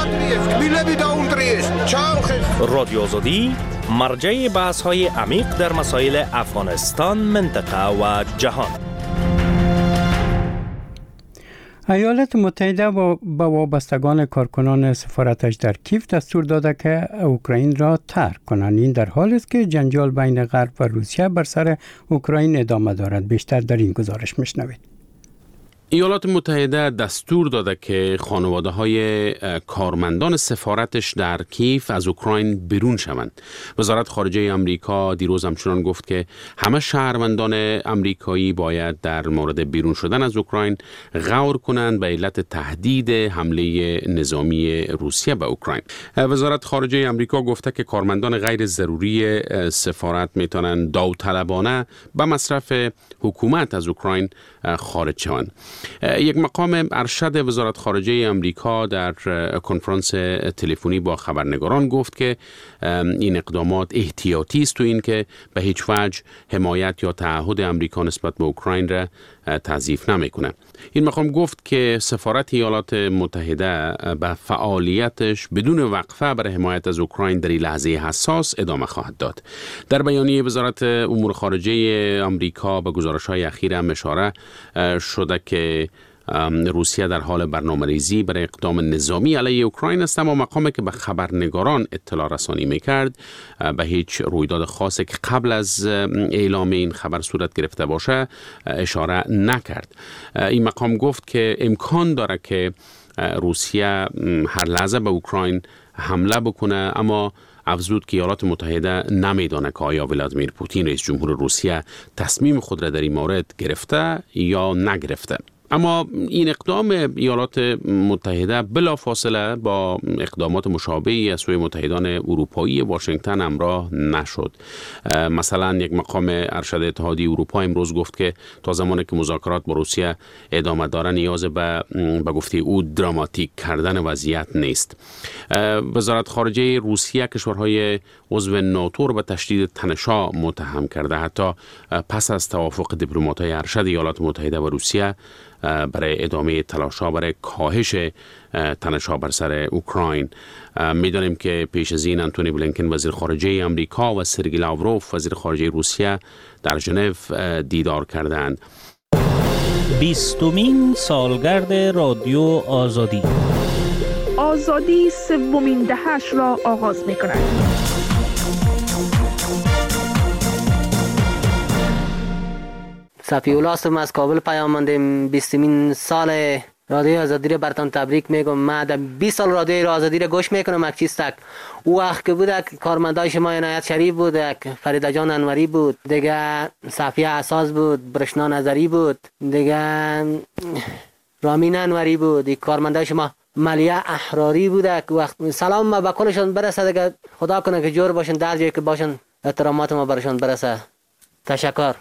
رادیو آزادی مرجع بحث‌های عمیق در مسائل افغانستان، منطقه و جهان. ایالات متحده با وابستگان کارکنان سفارتش در کیف دستور داده که اوکراین را ترک کنند. این در حالی است که جنجال بین غرب و روسیه بر سر اوکراین ادامه دارد. بیشتر در این گزارش میشنوید. ایالات متحده دستور داده که خانواده‌های کارمندان سفارتش در کیف از اوکراین بیرون شوند. وزارت خارجه آمریکا دیروز همچنان گفت که همه شهروندان آمریکایی باید در مورد بیرون شدن از اوکراین غور کنند به علت تهدید حمله نظامی روسیه به اوکراین. وزارت خارجه آمریکا گفته که کارمندان غیر ضروری سفارت میتونن داوطلبانه به مصرف حکومت از اوکراین خارج شوند. یک مقام ارشد وزارت خارجه آمریکا در کنفرانس تلفنی با خبرنگاران گفت که این اقدامات احتیاطی است و این که به هیچ وجه حمایت یا تعهد آمریکا نسبت به اوکراین را تضعیف نمیکنه. این مقام گفت که سفارت ایالات متحده به فعالیتش بدون وقفه برای حمایت از اوکراین در این لحظه حساس ادامه خواهد داد. در بیانیه وزارت امور خارجه آمریکا به گزارش‌های اخیر هم اشاره شده که روسیه در حال برنامه‌ریزی برای اقدام نظامی علیه اوکراین است، اما مقامی که به خبرنگاران اطلاع رسانی میکرد به هیچ رویداد خاصی که قبل از اعلام این خبر صورت گرفته باشه اشاره نکرد. این مقام گفت که امکان داره که روسیه هر لحظه به اوکراین حمله بکنه، اما افزود که ایالات متحده نمیدانه که آیا ولادیمیر پوتین رئیس جمهور روسیه تصمیم خود را در این مورد گرفته یا نگرفته. اما این اقدام ایالات متحده بلافاصله با اقدامات مشابهی از سوی متحدان اروپایی واشنگتن همراه نشد. مثلا یک مقام ارشد اتحادیه اروپا امروز گفت که تا زمانی که مذاکرات با روسیه ادامه داره نیاز به به گفته او دراماتیک کردن وضعیت نیست. وزارت خارجه روسیه کشورهای عضو ناتو را به تشدید تنش‌ها متهم کرده، حتی پس از توافق دیپلمات‌های ارشد ایالات متحده و روسیه برای ادامه تلاش‌ها برای کاهش تنش‌ها بر سر اوکراین. می‌دانیم که پیش از این آنتونی بلینکن وزیر خارجه آمریکا و سرگئی لاوروف وزیر خارجه روسیه در ژنو دیدار کردند. بیستمین سالگرد رادیو آزادی. آزادی سومین دهه‌اش را آغاز می‌کند. صفی الله هستم، از کابل پیام ماندیم. بیستمین سال رادیو آزادی را براتون تبریک میگم. من در بیست سال رادیو آزادی را گوش میکنم. یک چیز تک او وقت که بود کارمندای شما عنایت شریف بود، فریده جان انوری بود، دیگه صفیه اساس بود، برشنا نظری بود، دیگه رامین انوری بود، کارمندای شما ملیه احراری بود. وقت سلام ما به کلشون برسه، دیگه خدا کنه که جور باشن، در جایی که باشن احترامات ما برشون برسه. تشکر.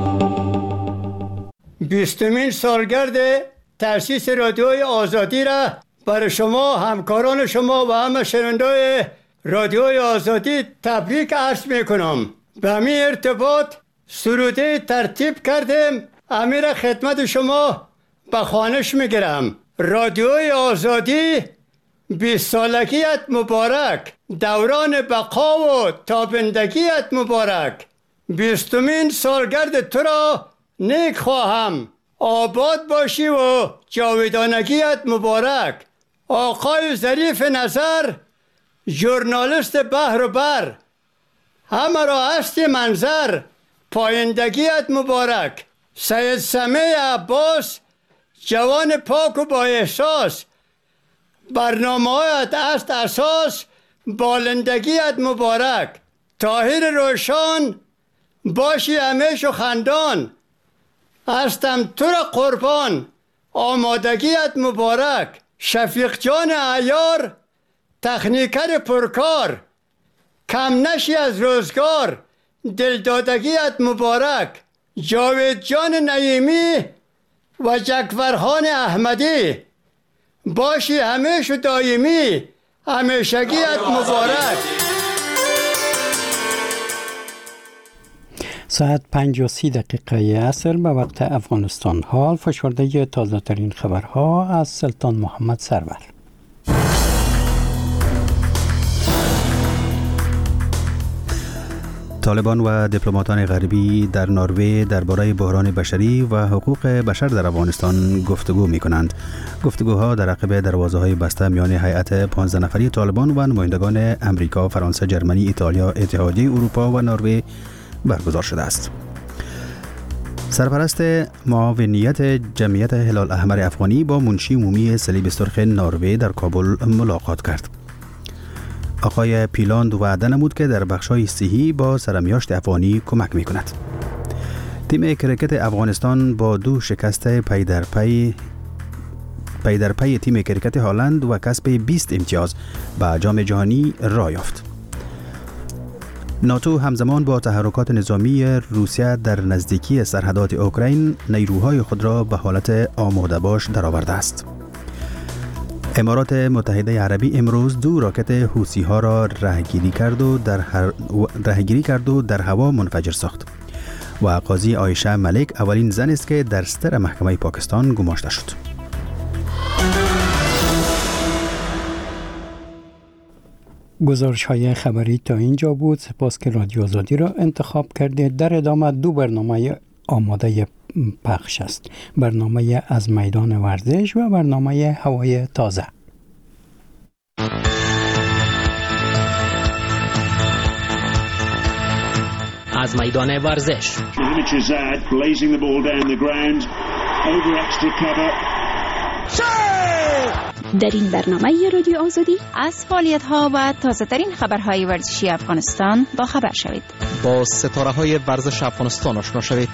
بیستمین سالگرد تأسیس رادیوی آزادی را برای شما همکاران شما و همه شنوندای رادیوی آزادی تبریک عرض میکنم. به همین ارتباط سروده ترتیب کردیم، امیر خدمت شما به خوانش میگیرم. رادیوی آزادی بیست سالگیت مبارک، دوران بقا و تابندگیت مبارک. بیستمین سالگرد تو را نیک خواهم، آباد باشی و جاودانگیت مبارک. آقای ظریف نظر، ژورنالیست بحر و بر، همه را هستی منظر، پایندگیت مبارک. سید سمیع عباس، جوان پاک و با احساس، برنامه‌هایت است اساس، بالندگیت مبارک. طاهر روشان، باشی همیشه خندان، هستم تو را قربان، آمادگیت مبارک. شفیق جان عیار، تکنیکر پرکار، کم نشی از روزگار، دلدادگیت مبارک. جاوید جان نعیمی و جکورخان احمدی، باشی همیشه دائمی، همیشگیت مبارک. ساعت پنج و سی دقیقه عصر به وقت افغانستان. حال فشرده تازه ترین خبرها از سلطان محمد سرور. طالبان و دیپلماتان غربی در نروژ درباره بحران بشری و حقوق بشر در افغانستان گفتگو می کنند. گفتگوها در عقب دروازه‌های بسته میان هیئت پانزده نفری طالبان و نمایندگان امریکا، فرانسه، جرمنی، ایتالیا، اتحادیه اروپا و نروژ برگزار شده است. سرپرست معاونیت جمعیت هلال احمر افغانی با منشی عمومی صلیب سرخ نروژ در کابل ملاقات کرد. آقای پیلاند وعده نمود که در بخش‌های صحی با سرمیاشت افغانی کمک می‌کند. تیم کرکت افغانستان با دو شکست پی در پی پی در پی تیم کرکت هلند و کسب بیست امتیاز به جام جهانی راه یافت. ناتو همزمان با تحرکات نظامی روسیه در نزدیکی سرحدات اوکراین نیروهای خود را به حالت آماده باش درآورده است. امارات متحده عربی امروز دو راکت حوثی ها را رهگیری کرد و در هر... رهگیری کرد و در هوا منفجر ساخت. و قاضی عایشه ملک اولین زن است که در صدر محکمه پاکستان گماشته شد. گزارش های خبری تا اینجا بود. سپاس که رادیو آزادی را انتخاب کردید. در ادامه دو برنامه آماده پخش است. برنامه از میدان ورزش و برنامه هوای تازه. از میدان ورزش. در این برنامه رادیو آزادی از فعالیت‌ها و تازه‌ترین خبرهای ورزشی افغانستان با خبر شوید. با ستاره‌های ورزش افغانستان آشنا شوید.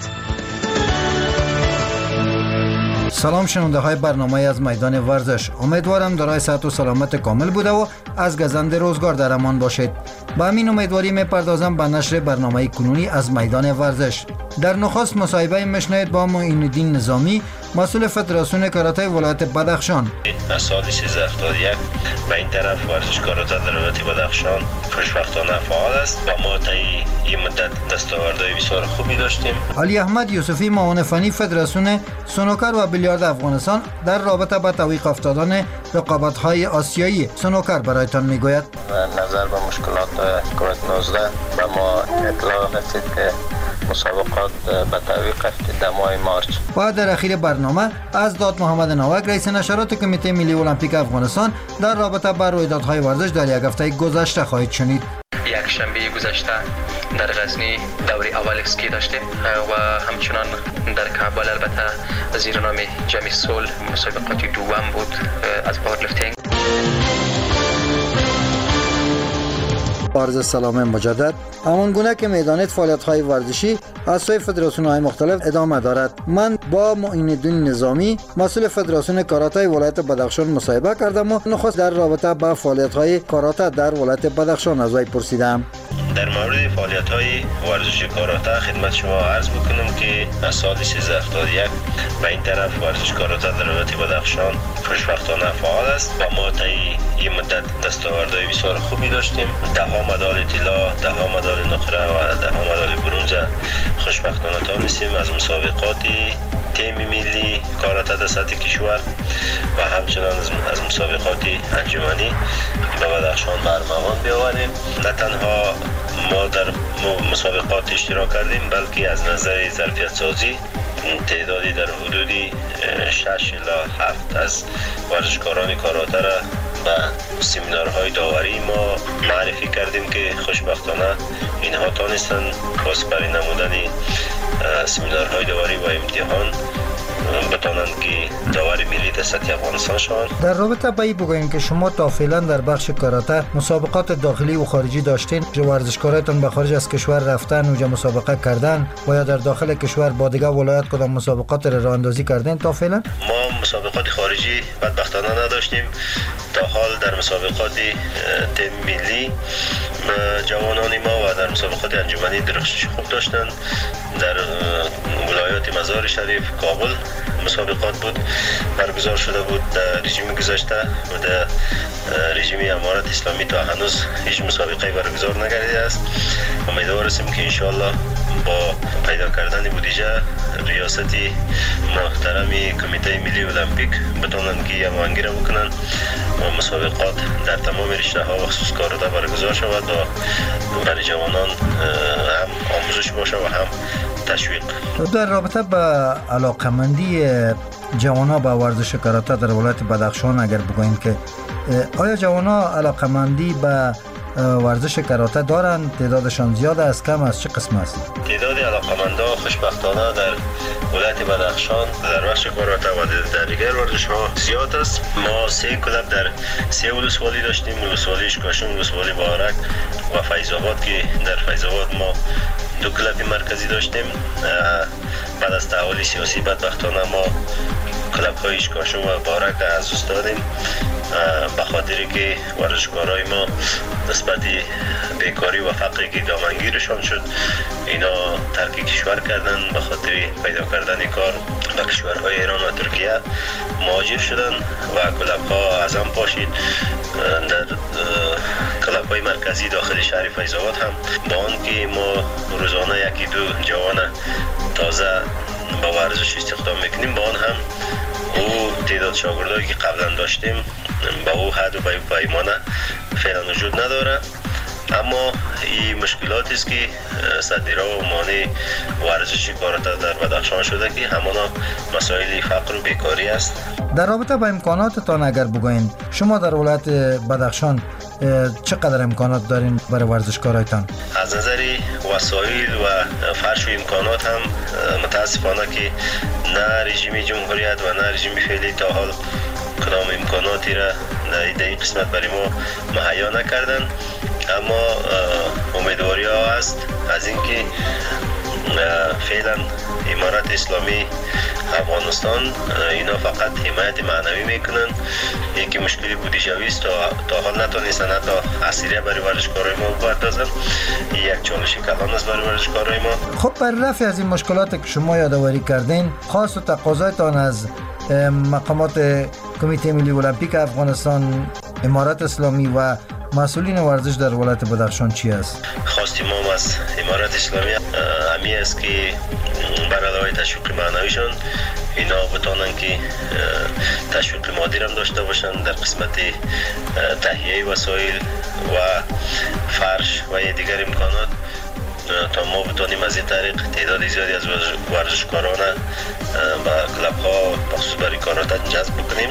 سلام شنونده های برنامه از میدان ورزش. امیدوارم دارای صحت و سلامت کامل بوده و از گزند روزگار در امان باشید. با همین امیدواری میپردازم به نشر برنامه کنونی از میدان ورزش. در نخست مصاحبه میشنوید با معین الدین نظامی، مسئول فدراسیون کاراته ولایت بدخشان. از سال سیزده هفتاد و یک به این طرف ورزش کاراته در ولایت بدخشان خوشبختانه فعال است و ما تا این مدت دستاوردهای بسیار خوبی داشتیم. علی احمد یوسفی، معاون فنی فدراسیون سنوکر و بیلیارد افغانستان، در رابطه با توقیف افتادن رقابت‌های آسیایی سنوکر برایتان میگوید. نظر به مشکلات کووید نوزده به ما اطلاع رسید که مسابقات به تعویق افتاد در ماه مارچ. و در اخیر برنامه از داد محمد نوک، رئیس نشرات کمیته ملی المپیک افغانستان، در رابطه با رویدادهای ورزش در یک هفته گذشته خواهید شنید. یک شنبه گذشته در غزنی دوره اول اسکی داشتیم و همچنان در کابل البته زیر نام جمی سول مسابقات دوم بود از پاورلیفتینگ. عرض سلام مجدد. همان گونه که میدانید فعالیت‌های ورزشی از سوی فدراسیون‌های مختلف ادامه دارد. من با معین الدین نظامی، مسئول فدراسیون کاراته ولایت بدخشان مصاحبه کردم و نخست در رابطه با فعالیت‌های کاراته در ولایت بدخشان از وی پرسیدم. در مورد فعالیت‌های ورزشی کاراته خدمت شما عرض می‌کنم که از سال سیزده هفتاد و یک به این طرف ورزش کاراته در ولایت بدخشان خوشبختانه فعال است و ما تا این مدت دستاوردهای بسیار خوبی داشتیم. ده ها مدال طلا، ده ها مدال نقره و ده ها مدال برنز خوشبختانه تانستیم از مسابقاتی تیم ملی کاراته در سطح کشور و همچنان از مسابقات انجمنی به بدخشان برمغان بیاوریم. نه تنها ما در مسابقات اشتراک کردیم بلکه از نظر ظرفیت سازی تعدادی در حدودی شش الی هفت از ورزشکاران کاراته را به سمینارهای داوری ما معرفی کردیم که خوشبختانه اینها تانستن با سپری نمودن سمینارهای داوری و امتحان بتانند که داوری ملی در سطح افغانستان شوند. در رابطه با این بگوییم که شما تا فعلا در بخش کاراته مسابقات داخلی و خارجی داشتین، ورزشکاراتون به خارج از کشور رفتن اونجا مسابقه کردن و یا در داخل کشور با دیگه ولایت کدام مسابقات را راه اندازی کردین تا فعلا؟ ما مسابقات خارجی بدبختانه نداشتیم. تا حال در مسابقات تیم ملی جوانان ما و در مسابقات انجمنی درخشش خوب داشتن. در ولایات مزار شریف، کابل مسابقات بود برگزار شده بود در رژیم گذشته و در رژیم امارت اسلامی تا هنوز هیچ مسابقه برگزار نگردیده است. امیدوار هستیم که انشاءالله با پیدا کردن بودجه ریاستی محترمی کمیته ملی المپیک بتونن که هماهنگی را بکنن و مسابقات در تمام رشته ها و خصوص کاراته برگزار شود و برای جوانان هم آموزش باشه و هم تشویق. در رابطه با علاقمندی جوانا به ورزش کاراته در ولایت بدخشان اگر بگوییم که آیا جوانا علاقمندی به ورزش کاراته دارن؟ تعدادشان زیاد است، کم است، چه قسم است؟ تعداد علاقمندا خوشبختانه در ولایت بدخشان در بخش کاراته و در دیگر ورزش ها زیاد است. ما سه کلب در سه ولسوالی داشتیم، ولسوالی اشکاشم، ولسوالی بارک و فیض‌آباد که در فیض‌آباد ما دو کلب مرکزی داشتیم. بعد از تحول سیاسی بدبختانه ما کلب های اشکاشم و بارک از دست دادیم به خاطری که ورزشکارای ما نسبت بیکاری و فقری که دامنگیرشان شد اینا ترک کشور کردن، به خاطر پیدا کردن کار به کشورهای ایران و ترکیه مهاجر شدن و کلب ها از هم پاشید. در کلب های مرکزی داخل شهر فیض‌آباد هم با آن که ما روزانه یکی دو جوان تازه با ورزش استخدام میکنیم، با آن هم او تعداد شاگردایی که قبلا داشتیم با او حد و پیمانه فعلا وجود نداره. اما این مشکلاتی است که صدیرا و مانع ورزش کاراته در بدخشان شده که همانا مسائل فقر و بیکاری است. در رابطه با امکاناتتان اگر بگوین شما در ولایت بدخشان چقدر امکانات دارین برای ورزشکارایتان؟ از نظر وسایل و فرش و امکانات هم متاسفانه که نه رژیم جمهوریت و نه رژیم فعلی تا حال کدام امکاناتی را در این قسمت برای ما مهیا نکردن. اما امیدواری ها هست از اینکه فعلا امارت اسلامی افغانستان اینا فقط حمایت معنوی میکنن. یکی مشکلی بودجه‌ای است، تا تا حال نتونستن حتی اسیره برای ورزشکارای ما بپردازن. یک چالش کلان است برای ورزشکارای ما. خب بر رفع از این مشکلات که شما یادآوری کردین، خاص و تقاضایتان از مقامات کمیته ملی المپیک افغانستان، امارت اسلامی و مسئولین ورزش در ولایت بدخشان چی است؟ خواستیم ما از امارت اسلامی همی است که بر علاوه تشویق معنویشان اینا بتانن که تشویق مادی هم داشته باشن در قسمت تهیه وسایل و فرش و دیگر امکانات تا ما بتانیم از این طریق تعداد زیادی از ورزشکاران به کلب ها بخصوص برای کاراته جذب بکنیم.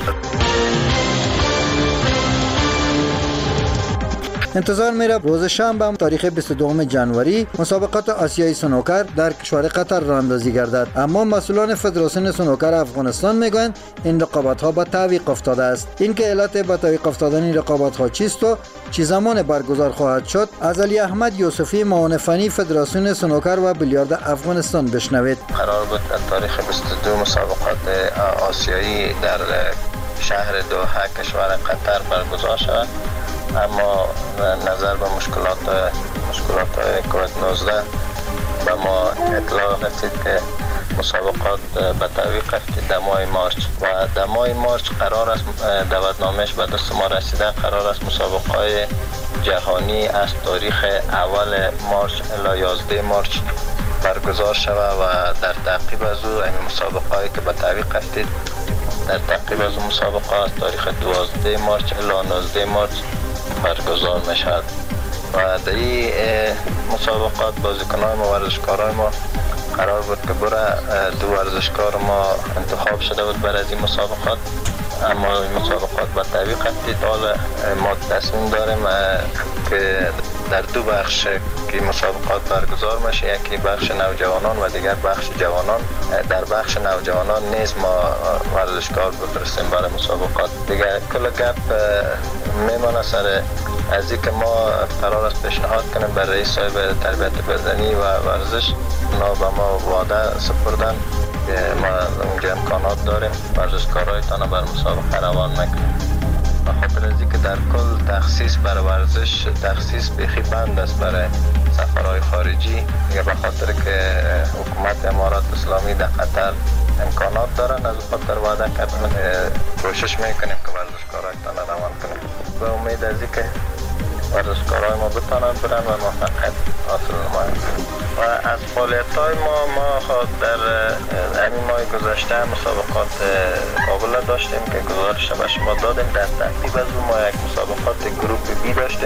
انتظار میره روز شنبه تاریخ بیست و دوم ژانویه مسابقات آسیایی سنوکر در کشور قطر راه اندازی گردد، اما مسئولان فدراسیون سنوکر افغانستان میگویند این رقابت ها به تعویق افتاده است. اینکه علت به تعویق افتادن این رقابت ها چیست و چه زمان برگزار خواهد شد از علی احمد یوسفی معاون فنی فدراسیون سنوکر و بیلیارد افغانستان بشنوید. قرار بود تاریخ بیست و دو مسابقات آسیایی در شهر دوحه کشور قطر برگزار شود، اما نظر به مشکلات مشکلات کووید نوزده به ما اطلاع رسید که مسابقات به تعویق افتید در ماه مارچ و در ماه مارچ قرار است دعوتنامه‌اش به دست ما رسیده. قرار است مسابقه های جهانی از تاریخ اول مارچ الی یازده مارچ برگزار شود و در تعقیب از او این مسابقه هایی که به تعویق افتید در تعقیب از اون مسابقه از تاریخ دوازده مارچ الی نوزده مارچ برگزار می شود و در این مسابقات بازیکنان ما ورزشکارای ما قرار بود که برای دو ورزشکار ما انتخاب شده بود برای این مسابقات، اما این مسابقات با تعویق افتید. حالا ما تصمیم داریم که در دو بخش که مسابقات برگزار میشه، یکی بخش نوجوانان و دیگر بخش جوانان. در بخش نوجوانان نیز ما ورزشکار بفرستیم برای مسابقات. دیگر کل گپ میمانه سر از اینکه ما قرار است پیشنهاد کنیم برای رئیس صاحب تربیت بدنی و ورزش، اونا به ما وعده سپردن که ما اونجا امکانات داریم ورزشکارایتان بر مسابقه روان میکنیم. به خاطر از اینکه در کل تخصیص برای ورزش تخصیص بیخی بند است برای سفرهای خارجی، دیگه به خاطر که حکومت امارات اسلامی در قطر امکانات دارن، از خاطر وعده کردن کوشش میکنیم که ورزشکارایتان روان کنیم. به امید از اینکه ورزشکارای ما بتانند برن و موفقیت حاصل نمایند. و از فعالیت‌های ما ما در همین ماه گذشته مسابقات کابل داشتیم که گزارش به شما دادیم. در تعقیب از اون ما یک مسابقات گروپ بی داشتیم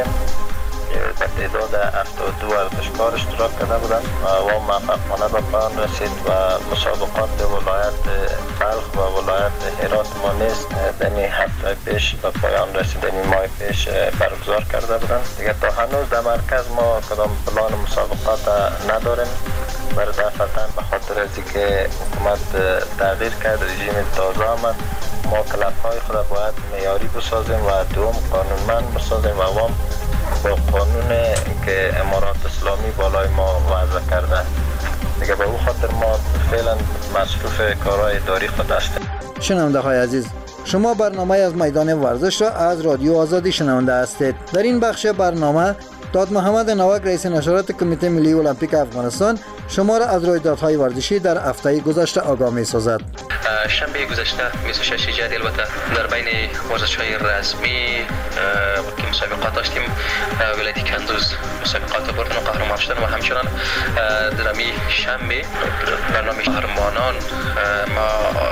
به تعداد هفتاد و دو ورزشکار اشتراک کرده بودند و موفقانه به پایان رسید و مسابقات ولایت بلخ و ولایت هرات ما نیز دمی هفته پیش به پایان رسید، دمی ماه پیش برگزار کرده بودند. دیگه تا هنوز در مرکز ما کدام پلان مسابقات نداریم برای دفعتاً به خاطر از اینکه حکومت تغییر کرد، رژیم تازه آمد. ما کلب‌های خود باید معیاری بسازیم و دوم قانونمند بسازیم و عوام با قانون که امارات اسلامی بالای ما وضع کرده. دیگه به او خاطر ما فعلا مصروف کارهای اداری خود هستیم. شنونده های عزیز، شما برنامه از میدان ورزش را از رادیو آزادی شنونده هستید. در این بخش برنامه داد محمد نوک رئیس نشرات کمیته ملی المپیک افغانستان شما را از رویدادهای ورزشی در هفته گذشته آگاه می سازد. شنبه گذشته بیست و شش جدی البته در بین ورزش‌های رسمی که مسابقات داشتیم، ولایت کندوز مسابقات بردن و قهرمان شدن و همچنان در می شنبه برنامه قهرمانان ما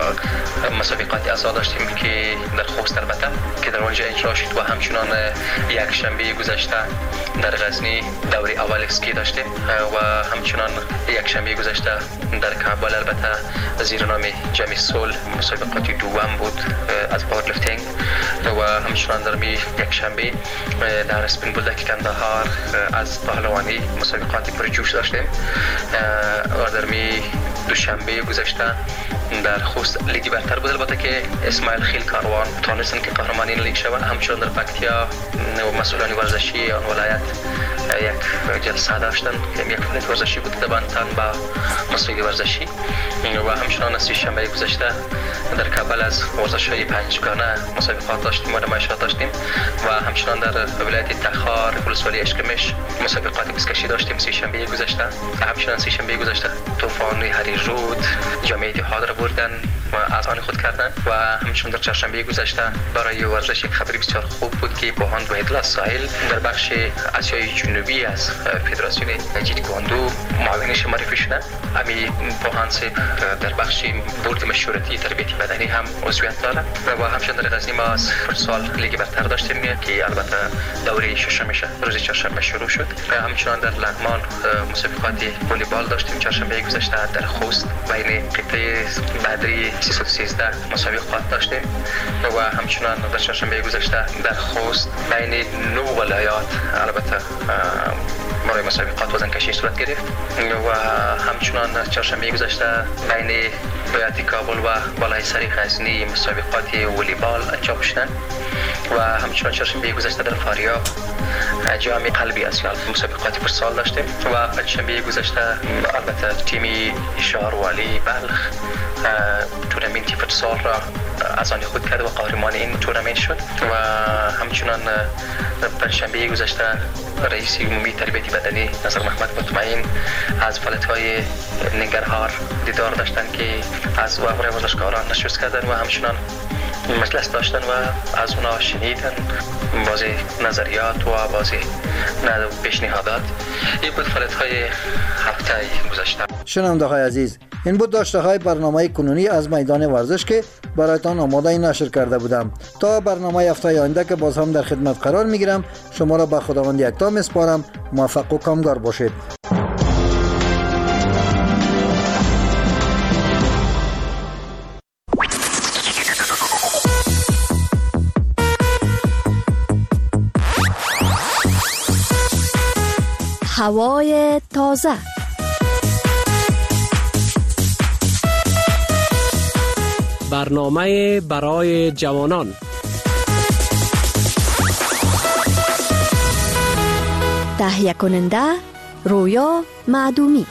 مسابقاتی اعضا داشتیم که در خوست البته که در اونجا اجرا شد و همچنان یک شنبه گذشته در غزنی دوره اول اسکی داشتیم و همچنان یک شنبه گذشته در کابل البته زیر نام جمی سول مسابقاتی دوم بود از پاور لیفتینگ و همچنان در می یک شنبه در اسپین بولدک کندهار از پهلوانی مسابقاتی پرجوش داشتیم و در می دوشنبه گذشته در خوست لیگ برتر بود البته که اسماعیل خیل کاروان تونستن که قهرمانی لیگ شوند. همچنان در پکتیا مسئولان ورزشی آن ولایت یک جلسه داشتن که یک فعالیت ورزشی بود دبانتان با مسئول ورزشی و همچنان سی شنبه گذشته در کابل از ورزش‌های پنجگانه مسابقات داشتیم و نمایشات داشتیم و همچنان در ولایت تخار ولسوالی اشکمش مسابقات بسکشی داشتیم سی شنبه گذشته. همچنان سی شنبه گذشته طوفان هری رود جامعه اتحاد را بردن و از آن خود کردن و همچنان در چهارشنبه گذشته برای ورزش یک خبری بسیار خوب بود که بوهان وحیدالله ساحل در بخش آسیای جنوبی از فدراسیون جیتکواندو معاونش معرفی شدن. امی بوهان سه در بخش بورد مشورتی تربیتی بدنی هم عضویت دارد و همچنان در غزنی ما از فوتسال لیگ برتر داشتیم که البته دوره ششمش روز چهارشنبه شروع شد. همچنان در لغمان مسابقات والیبال داشتیم چهارشنبه گذشته. در خوست بین قطعه بدری سیصد و سیزده مسابقات داشتیم و همچنان در چهارشنبه گذشته در خوست بین نو ولایات البته برای مسابقات وزن کشی صورت گرفت و همچنان چهارشنبه گذشته بین ولایت کابل و بالای سری غزنی مسابقات والیبال انجام شدند و همچنان چهارشنبه گذشته در فاریاب جام قلبی اسیال مسابقاتی پرسال داشتیم و پنجشنبه گذشته البته تیمی شهروالی بلخ تورنمنتی فوتسال را از آن خود کرد و قهرمان این تورنمنت شد و همچنان پنجشنبه گذشته رئیس عمومی تربیتی مدنی نصر محمد مطمئن از فعالیت‌های ننگرهار دیدار داشتن که از واقعه ورزشکاران نشست کردن و همچنان مجلس داشتن و از اونا شنیدن بازی نظریات و بازی پیشنهادات. این بود فعالیت‌های هفته گذشته. شنونده‌های عزیز، این بود داشته‌های برنامه کنونی از میدان ورزش که برایتان آماده نشر کرده بودم. تا برنامه هفته آینده که باز هم در خدمت قرار میگیرم، شما را به خداوند یکتا میسپارم. موفق و کامگار باشید. هوای تازه. برنامه برای جوانان. تهیه کننده رویا معدومی.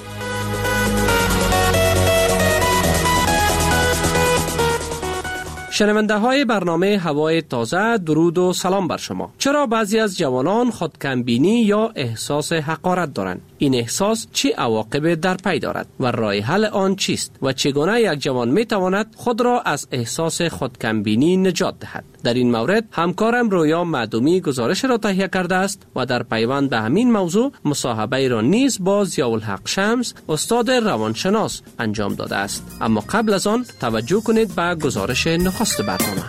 شنونده های برنامه هوای تازه، درود و سلام بر شما. چرا بعضی از جوانان خودکمبینی یا احساس حقارت دارند؟ این احساس چه عواقب در پی دارد و راه حل آن چیست و چگونه یک جوان می تواند خود را از احساس خودکمبینی نجات دهد؟ در این مورد همکارم رویا معدومی گزارش را تهیه کرده است و در پیوند به همین موضوع مصاحبه را نیز با ضیاءالحق شمس، استاد روانشناس، انجام داده است. اما قبل از آن توجه کنید به گزارش نخست برنامه.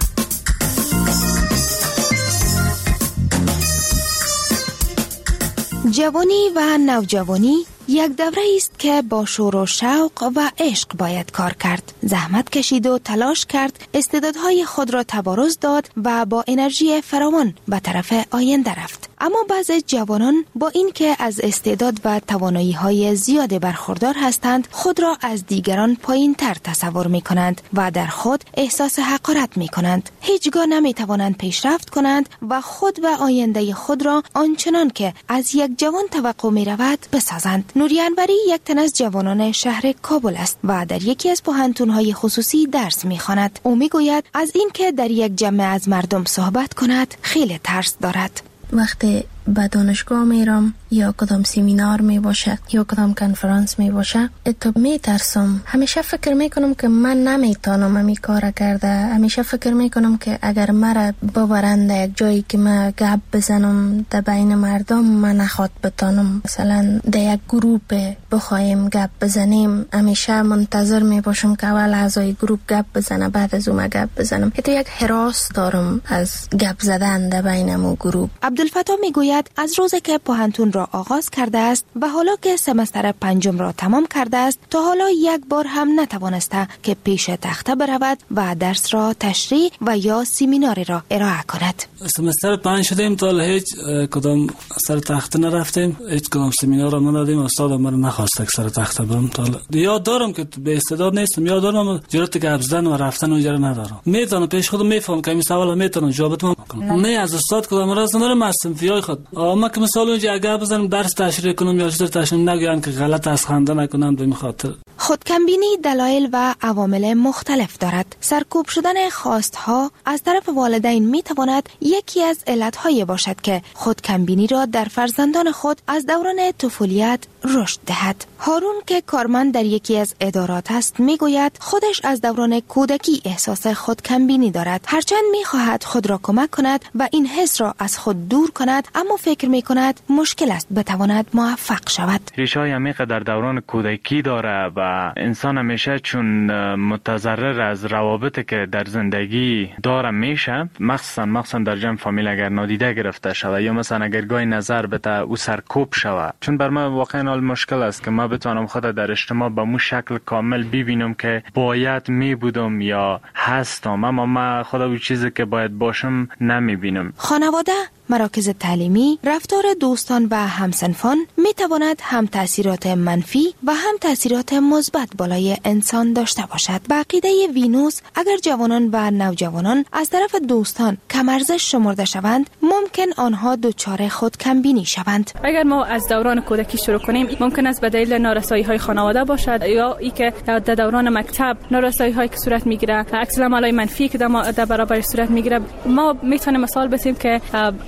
جوانی و نوجوانی یک دوره است که با شور و شوق و عشق باید کار کرد، زحمت کشید و تلاش کرد، استعدادهای خود را تبارز داد و با انرژی فراوان به طرف آینده رفت. اما بعضی جوانان با اینکه از استعداد و توانایی‌های زیاد برخوردار هستند، خود را از دیگران پایین‌تر تصور می‌کنند و در خود احساس حقارت می‌کنند. هیچگاه نمی‌توانند پیشرفت کنند و خود و آینده خود را آنچنان که از یک جوان توقع می‌رود بسازند. نوری انوری یک تن از جوانان شهر کابل است و در یکی از پوهنتون‌های خصوصی درس می‌خواند. او می‌گوید از اینکه در یک جمع از مردم صحبت کند خیلی ترس دارد. وقتی به دانشگاه میرم یا کدام سیمینار می باشه یا کدام کنفرانس می باشه، اتو می ترسم. همیشه فکر می کنم که من نمیتونم امی کار کرده. همیشه فکر می کنم که اگر مرا ببرند یک جایی که من گپ بزنم در بین مردم، من نخواد بتانم. مثلا در یک گروپ بخوایم گپ بزنیم، همیشه منتظر می باشم که اول اعضای گروپ گپ بزنه، بعد از اون گپ بزنم. اتو یک هراس دارم از گپ زدن در بین مو گروپ. عبدالفتاح می گوید از روزی که پوهنتون را آغاز کرده است و حالا که سمستر پنجم را تمام کرده است، تا حالا یک بار هم نتوانسته که پیش تخته برود و درس را تشریح و یا سیمیناری را ارائه کند. سمستر پنج شدیم، تا هیچ کدام سر تخته نرفتیم، هیچ کدام سیمینار را ندادیم. استاد من نخواست که سر تخته برم. تا یاد دارم که به استعداد نیستم، یاد دارم جرأت گپ زدن و رفتن اونجا ندارم. میتونم پیش خودم میفهم که این سوال میتونم جواب بدم. نه از استاد کدام راست ندارم، از صنفیای خود. اما که مثلا اونجا اگر بزنم درس تشریح کنم یا چیز تشریح نگویم که غلط از خنده نکنم به خاطر. خودکمبینی دلایل و عوامل مختلف دارد. سرکوب شدن خواستها از طرف والدین می تواند یکی از علتهای باشد که خودکمبینی را در فرزندان خود از دوران طفولیت رشد دهد. هارون که کارمند در یکی از ادارات است می گوید خودش از دوران کودکی احساس خودکمبینی دارد. هرچند می خواهد خود را کمک کند و این حس را از خود دور کند، اما فکر می کند مشکل است بتواند موفق شود. ریشه‌های عمیق در دوران کودکی داره و انسان همیشه چون متضرر از روابطی که در زندگی داره میشه، مخصوصا مخصوصا در جمع فامیل اگر نادیده گرفته شود یا مثلا اگر گاهی نظر بده او سرکوب شود. چون بر من واقعا حال مشکل است که من بتوانم خود در اجتماع به مو شکل کامل ببینم که باید می بودم یا هستم، اما من خود اون چیزی که باید باشم نمیبینم. خانواده، مراکز تعلیمی، رفتار دوستان و همسنفان می تواند هم تأثیرات منفی و هم تأثیرات مثبت بالای انسان داشته باشد. به عقیده وینوس، اگر جوانان و نوجوانان از طرف دوستان کم ارزش شمرده شوند، ممکن آنها دچار خودکمبینی شوند. اگر ما از دوران کودکی شروع کنیم، ممکن است به دلیل نارسایی‌های خانواده باشد یا ای که در دوران مکتب نارسایی‌هایی که صورت میگیره، عکس العمل‌های منفی که در برابر صورت میگیره. ما میتونیم مثال بزنیم که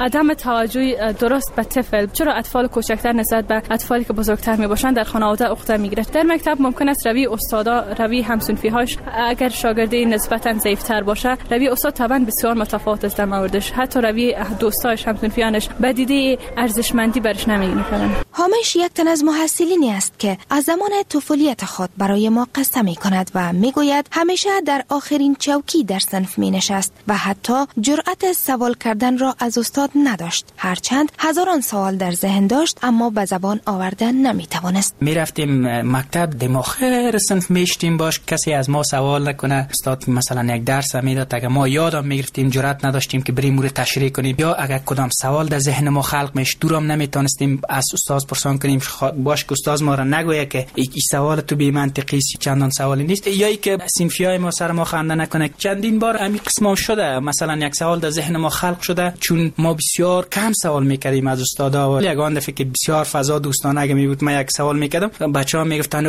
عدم توجه درست به طفل، چرا اطفال کوچکتر نسبت به اطفالی که بزرگتر میباشن در خانواده عقده میگیره. در مکتب ممکن است روی استادا، روی همسنفی هاش اگر شاگردی نسبتا ضعیفتر باشه، روی استاد طبعا بسیار متفاوت است در موردش، حتی روی دوستاش همسنفیانش به دیده ارزشمندی برش نمیگیرن. هامش یک تن از محصلینی است که از زمان طفولیت خود برای ما قصه می کند و می گوید همیشه در آخرین چوکی در صنف می نشست و حتی جرأت سوال کردن را از استاد نداشت، هرچند هزاران سوال در ذهن داشت اما به زبان آوردن نمی توانست. می رفتیم مکتب دم آخر صنف میشتیم باش، کسی از ما سوال نکنه، استاد مثلا یک درس میداد، اگه ما یادم میگرفتیم جرأت نداشتیم که بریم مورد تشریح کنیم، یا اگر کدام سوال در ذهن ما خلق میش دورم نمیتونستیم از استاد پرسان کنیم باش که استاد ما را نگویه که این سوال تو بی منطقی است، چندان سوالی نیست، یا ای که صنفیای ما سر ما خنده نکنه. چندین بار همین قسم شده، مثلا یک سوال در ذهن ما خلق شده چون ما بسیار کم سوال میکردیم از استادا و یگان دفعه که بسیار فضا دوستانه اگه می بود ما یک سوال میکردم، بچه‌ها میگفتن او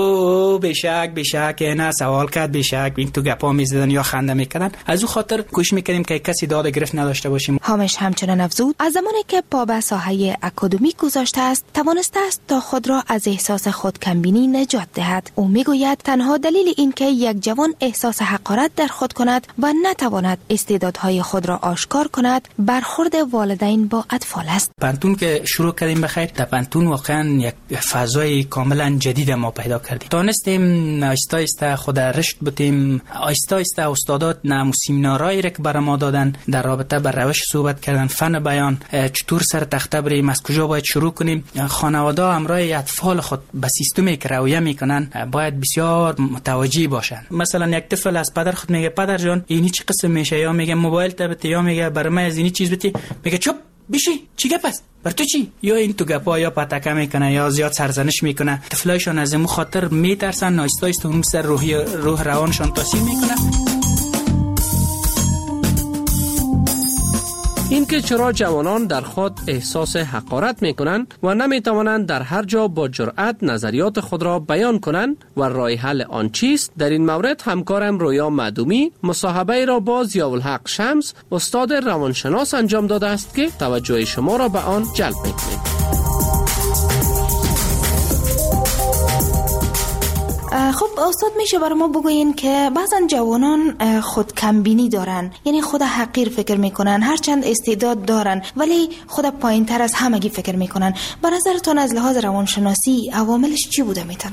او بشک بشک نه سوال کرد بشک، این تو گپا میزدن یا خنده میکردن. از او خاطر کوشش میکردیم که کسی داد گرفت نداشته باشیم. هامش همچنان افزود از زمانی که پا به ساحه اکادمیک گذاشته است توانسته است تا خود را از احساس خودکمبینی نجات دهد. او میگوید تنها دلیل این که یک جوان احساس حقارت در خود کند و نتواند استعدادهای خود را آشکار کند برخورد والدین با اطفال است. پانتون که شروع کردیم بخیر، در پانتون واقعا یک فضای کاملا جدید ما پیدا کردیم. تونستیم آهسته آهسته خود رشد بتیم، آهسته آهسته استادات نمو سمینارایی را که برای ما دادن در رابطه با روش صحبت کردن، فن بیان، چطور سر تخته بریم، از کجا باید شروع کنیم. خانواده همراه اطفال خود به سیستمی که رویه میکنن باید بسیار متوجه باشن. مثلا یک طفل از پدر خود میگه پدر جان این چی قسم میشه، یا میگه موبایل تبت، یا میگه برای من از این چیز بتی، میگه چوب بشی چی گپ است بر تو چی، یا این تو گپا یا پتکه میکنه یا زیاد سرزنش میکنه. طفلایشان از این خاطر میترسن، آهسته آهسته اون سر روحی روح روانشان تاثیر میکنه. اینکه چرا جوانان در خود احساس حقارت میکنند و نمیتوانند در هر جا با جرأت نظریات خود را بیان کنند و راه حل آن چیست، در این مورد همکارم رویا معدومی مصاحبه را با ضیاءالحق شمس استاد روانشناس انجام داده است که توجه شما را به آن جلب میکنید. خب استاد میشه برای ما بگوین که بعضا جوانان خود کمبینی دارن، یعنی خود حقیر فکر میکنن، هرچند استعداد دارن ولی خود پایین تر از همگی فکر میکنن. به نظرتون از لحاظ روانشناسی عواملش چی بوده میتونن؟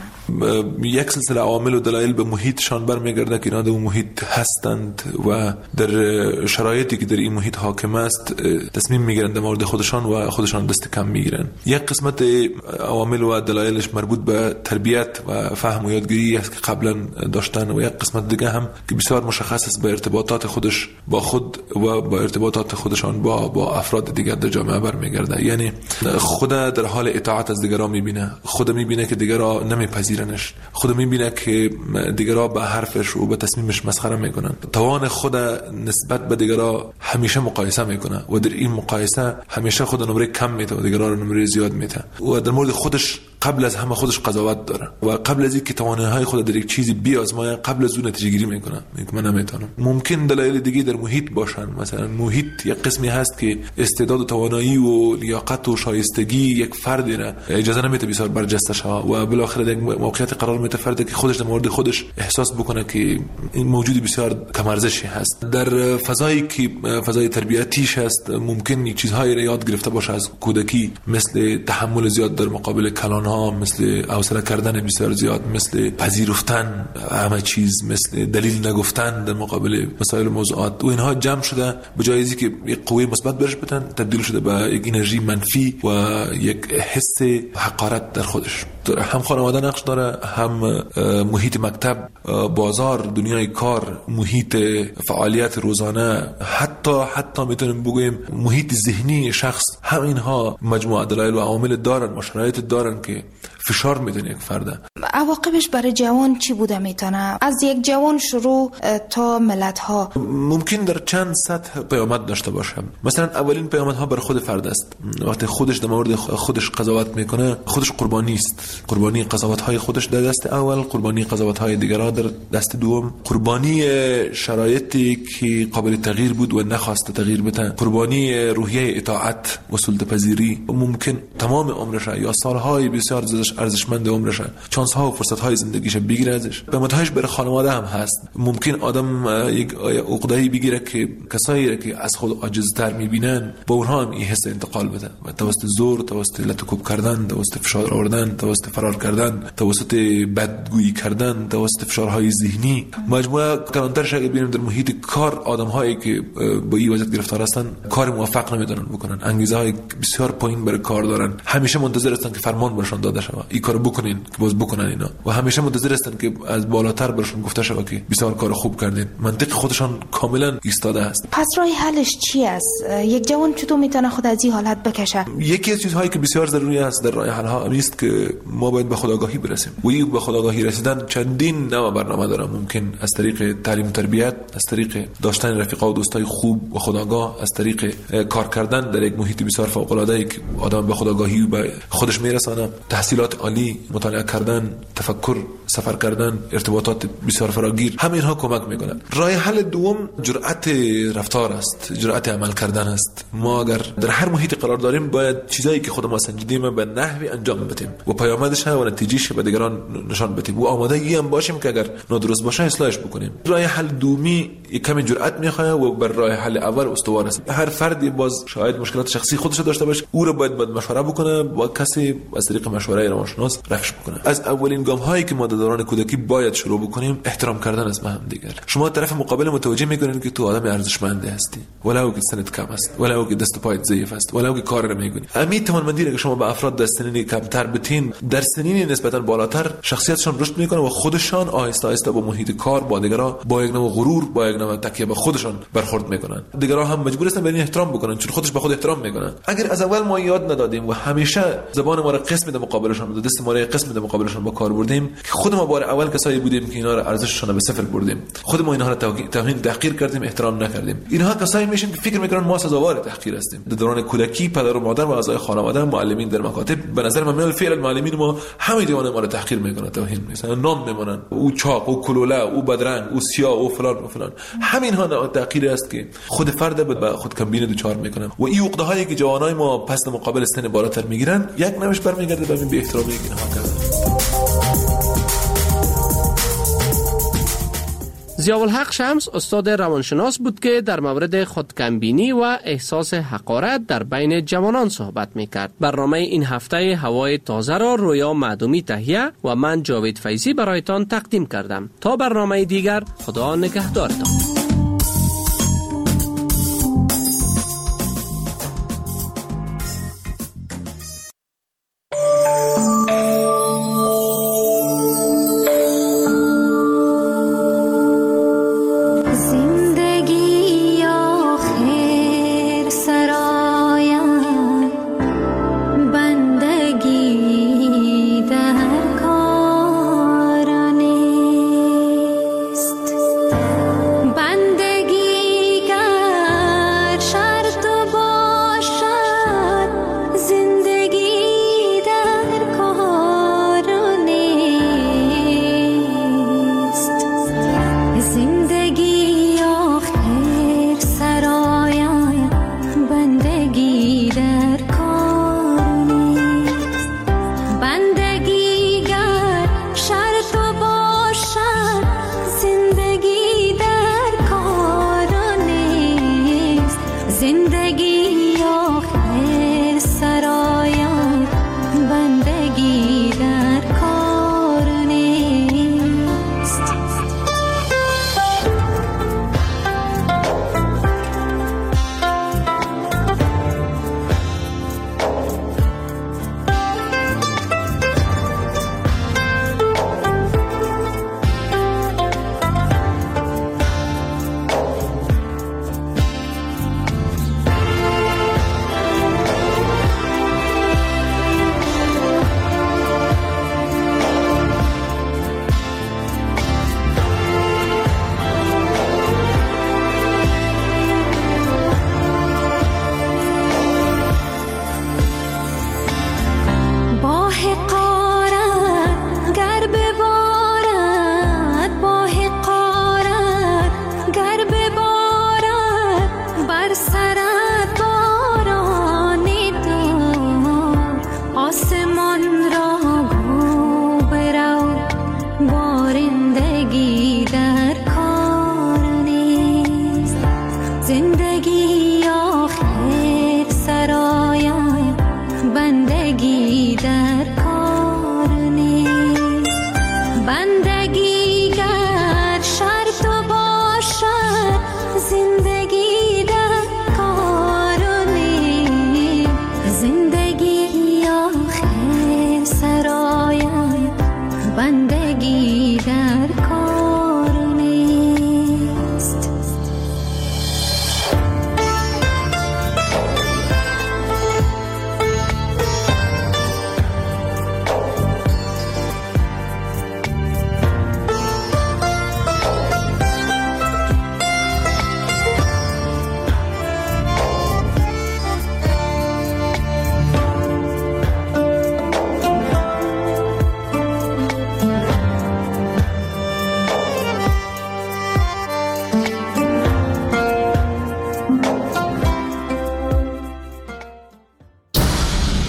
یک سلسله عوامل و دلایل به محیطشان برمیگرده که اینا در محیط هستند و در شرایطی که در این محیط حاکم است تصمیم میگیرند در مورد خودشان و خودشان دست کم میگیرن. یک قسمت عوامل و دلایلش مربوط به تربیت و فهم و یادگیری است که قبلا داشتن و یک قسمت دیگه هم که بسیار مشخص است به ارتباطات خودش با خود و با ارتباطات خودشان با با افراد دیگر در جامعه برمیگرده. یعنی خود در حال اطاعت از دیگران میبینه، خود میبینه که دیگران نمیپذیرنش، خود میبینه که دیگران به حرفش و به تصمیمش مسخره میکنن، توان خود نسبت به دیگران همیشه مقایسه میکنه و در این مقایسه همیشه خود نمره کم میده و دیگران رو نمره زیاد میده و در مورد خودش قبل از همه خودش قضاوت داره و قبل از اینکه توانایی‌های خود در یک چیزی بیازمایه قبل از اون نتیجه گیری میکنه میگه من نمیتونم. ممکن دلایل دیگه در محیط باشن، مثلا محیط یک قسمی هست که استعداد و توانایی و لیاقت و شایستگی یک فردی را اجازه نمیده بسیار برجسته شوه و بالاخره در موقعیت قرار میده فردی که خودش در مورد خودش احساس بکنه که این موجودی بسیار کم ارزشی هست. در فضایی که فضای تربیتیش هست ممکن یک چیزهایی را یاد گرفته باشه از کودکی، مثل تحمل زیاد در مقابل کلان ها، مثل حوصله کردن بسیار زیاد، مثل پذیرفتن همه چیز، مثل دلیل نگفتن در مقابل مسائل و موضوعات و اینها جمع شده به جای اینکه یک قوه مثبت برش بدن تبدیل شده به یک انرژی منفی و یک حس حقارت در خودش. هم خانواده نقش داره، هم محیط مکتب، بازار، دنیای کار، محیط فعالیت روزانه، حتی حتی میتونیم بگویم محیط ذهنی شخص. هم اینها مجموعه دلایل و عوامل دارن و شرایط دارن که فشار میدن یک فرد. عواقبش برای جوان چی بوده میتونه؟ از یک جوان شروع تا ملت ها ممکن در چند سطح پیامد داشته باشه. مثلا اولین پیامدها بر خود فرد است. وقتی خودش در مورد خودش قضاوت میکنه، خودش قربانی است. قربانی قضاوت های خودش در دست اول، قربانی قضاوت های دیگران در دست دوم، قربانی شرایطی که قابل تغییر بود و نخواست تغییر بده، قربانی روحیه اطاعت و سلطه پذیری. ممکن تمام عمرش یا سالهای بسیار ارزشمند عمرش چانس ها و فرصت های زندگیش بگیره ازش. پیامدهاش برای خانواده هم هست. ممکن آدم یک عقده‌ای بگیره که کسایی که از خود عاجزتر میبینن با اونها هم این حس انتقال بده و توسط زور، توسط لطکوب کردن، توسط فشار آوردن، توسط فرار کردن، توسط بدگویی کردن، توسط فشارهای ذهنی. مجموعه کلانترش اگه ببینیم در محیط کار، آدم‌هایی که با این وضعیت گرفتار هستن کار موفق نمیدونن بکنن، انگیزه‌های بسیار پایین برای کار دارن، همیشه منتظر هستن که فرمان برشون داده شود این کارو بکنین که باز بکنن اینا، و همیشه منتظر هستن که از بالاتر برشون گفته شود که بسیار کار خوب کردین. منطق خودشان کاملا ایستاده است. پس راه حلش چی است؟ یک جوان چطور میتونه خود از این حالت بکشه؟ یکی از چیزهایی که بسیار ضروری است در راه حل ها است که ما باید به خودآگاهی برسیم. و این به خودآگاهی رسیدن چندین نوع برنامه داره. ممکن از طریق تعلیم و تربیت، از طریق داشتن رفیقا و دوستای خوب و خودآگاه، از طریق کار کردن در یک محیط بسیار فوق العاده ای که آدم به خودآگاهی و به خودش میرسانه، تحصیلات عالی، مطالعه کردن، تفکر، سفر کردن، ارتباطات بسیار فراگیر، همه اینها کمک میکنن. راه حل دوم جرأت رفتار است، جرأت عمل کردن است. ما اگر در هر محیط قرار داریم باید چیزایی که خود ما سنجیدیم به نحوی انجام بدیم و پیامدش و نتیجهش به دیگران نشان بدیم و آمادگی هم باشیم که اگر نادرست باشه اصلاحش بکنیم. راه حل دومی یک کمی جرأت میخواد و بر راه حل اول استوار است. هر فردی باز شاید مشکلات شخصی خودش داشته باشه، او رو باید باید مشوره بکنه با کسی از طریق مشوره روانشناس رفش بکنه. از اولین گام هایی که ما در دوران کودکی باید شروع بکنیم احترام کردن است به هم دیگر. شما طرف مقابل متوجه میکنین که تو آدم ارزشمند هستی، ولو که سنت کم است، ولو که دست و پایت ضعیف است، ولو که کار نمیکنی. همین توانمندی که شما به افراد در سنین کمتر بتین، در سنین نسبتا بالاتر شخصیتشان رشد میکنه و خودشان آهسته آهسته با محیط کار، با دیگران، با یک نوع غرور، با یک نوع تکیه به خودشان برخورد میکنن. دیگران هم مجبور هستن به این احترام بکنن چون خودش به خود احترام میکنن. اگر از اول ما یاد ندادیم و همیشه زبان ما را قسم در مقابلشان بود، دست ما را قسم در مقابلشان با کار بردیم که خود ما بار اول کسایی بودیم که اینا را ارزششون به صفر بردیم. خود ما اینها را توهین تحقیر کردیم، احترام نکردیم. اینها کسایی میشن که فکر میکنن ما سزاوار تحقیر هستیم. در دوران کودکی پدر و مادر و اعضای خانواده، معلمین در مکاتب، به نظر من میاد فعلا معلمین ما همه دیوانه ما را تحقیر میکنن، توهین میکنن، نام میمونن، او چاق، او کلوله، او بدرنگ، او سیاه، او فلان و فلان. همین ها تحقیر است که خود فرد به خود کمبین دوچار میکنن و این عقده هایی که جوانای ما پس مقابل سن بالاتر میگیرن یک نوش برمیگرده به بی احترامی که اینها کردن. ضیاءالحق شمس استاد روانشناس بود که در مورد خودکمبینی و احساس حقارت در بین جوانان صحبت میکرد. برنامه این هفته هوای تازه را رویا معدومی تهیه و من جاوید فیضی برایتان تقدیم کردم. تا برنامه دیگر، خدا نگهدارتان.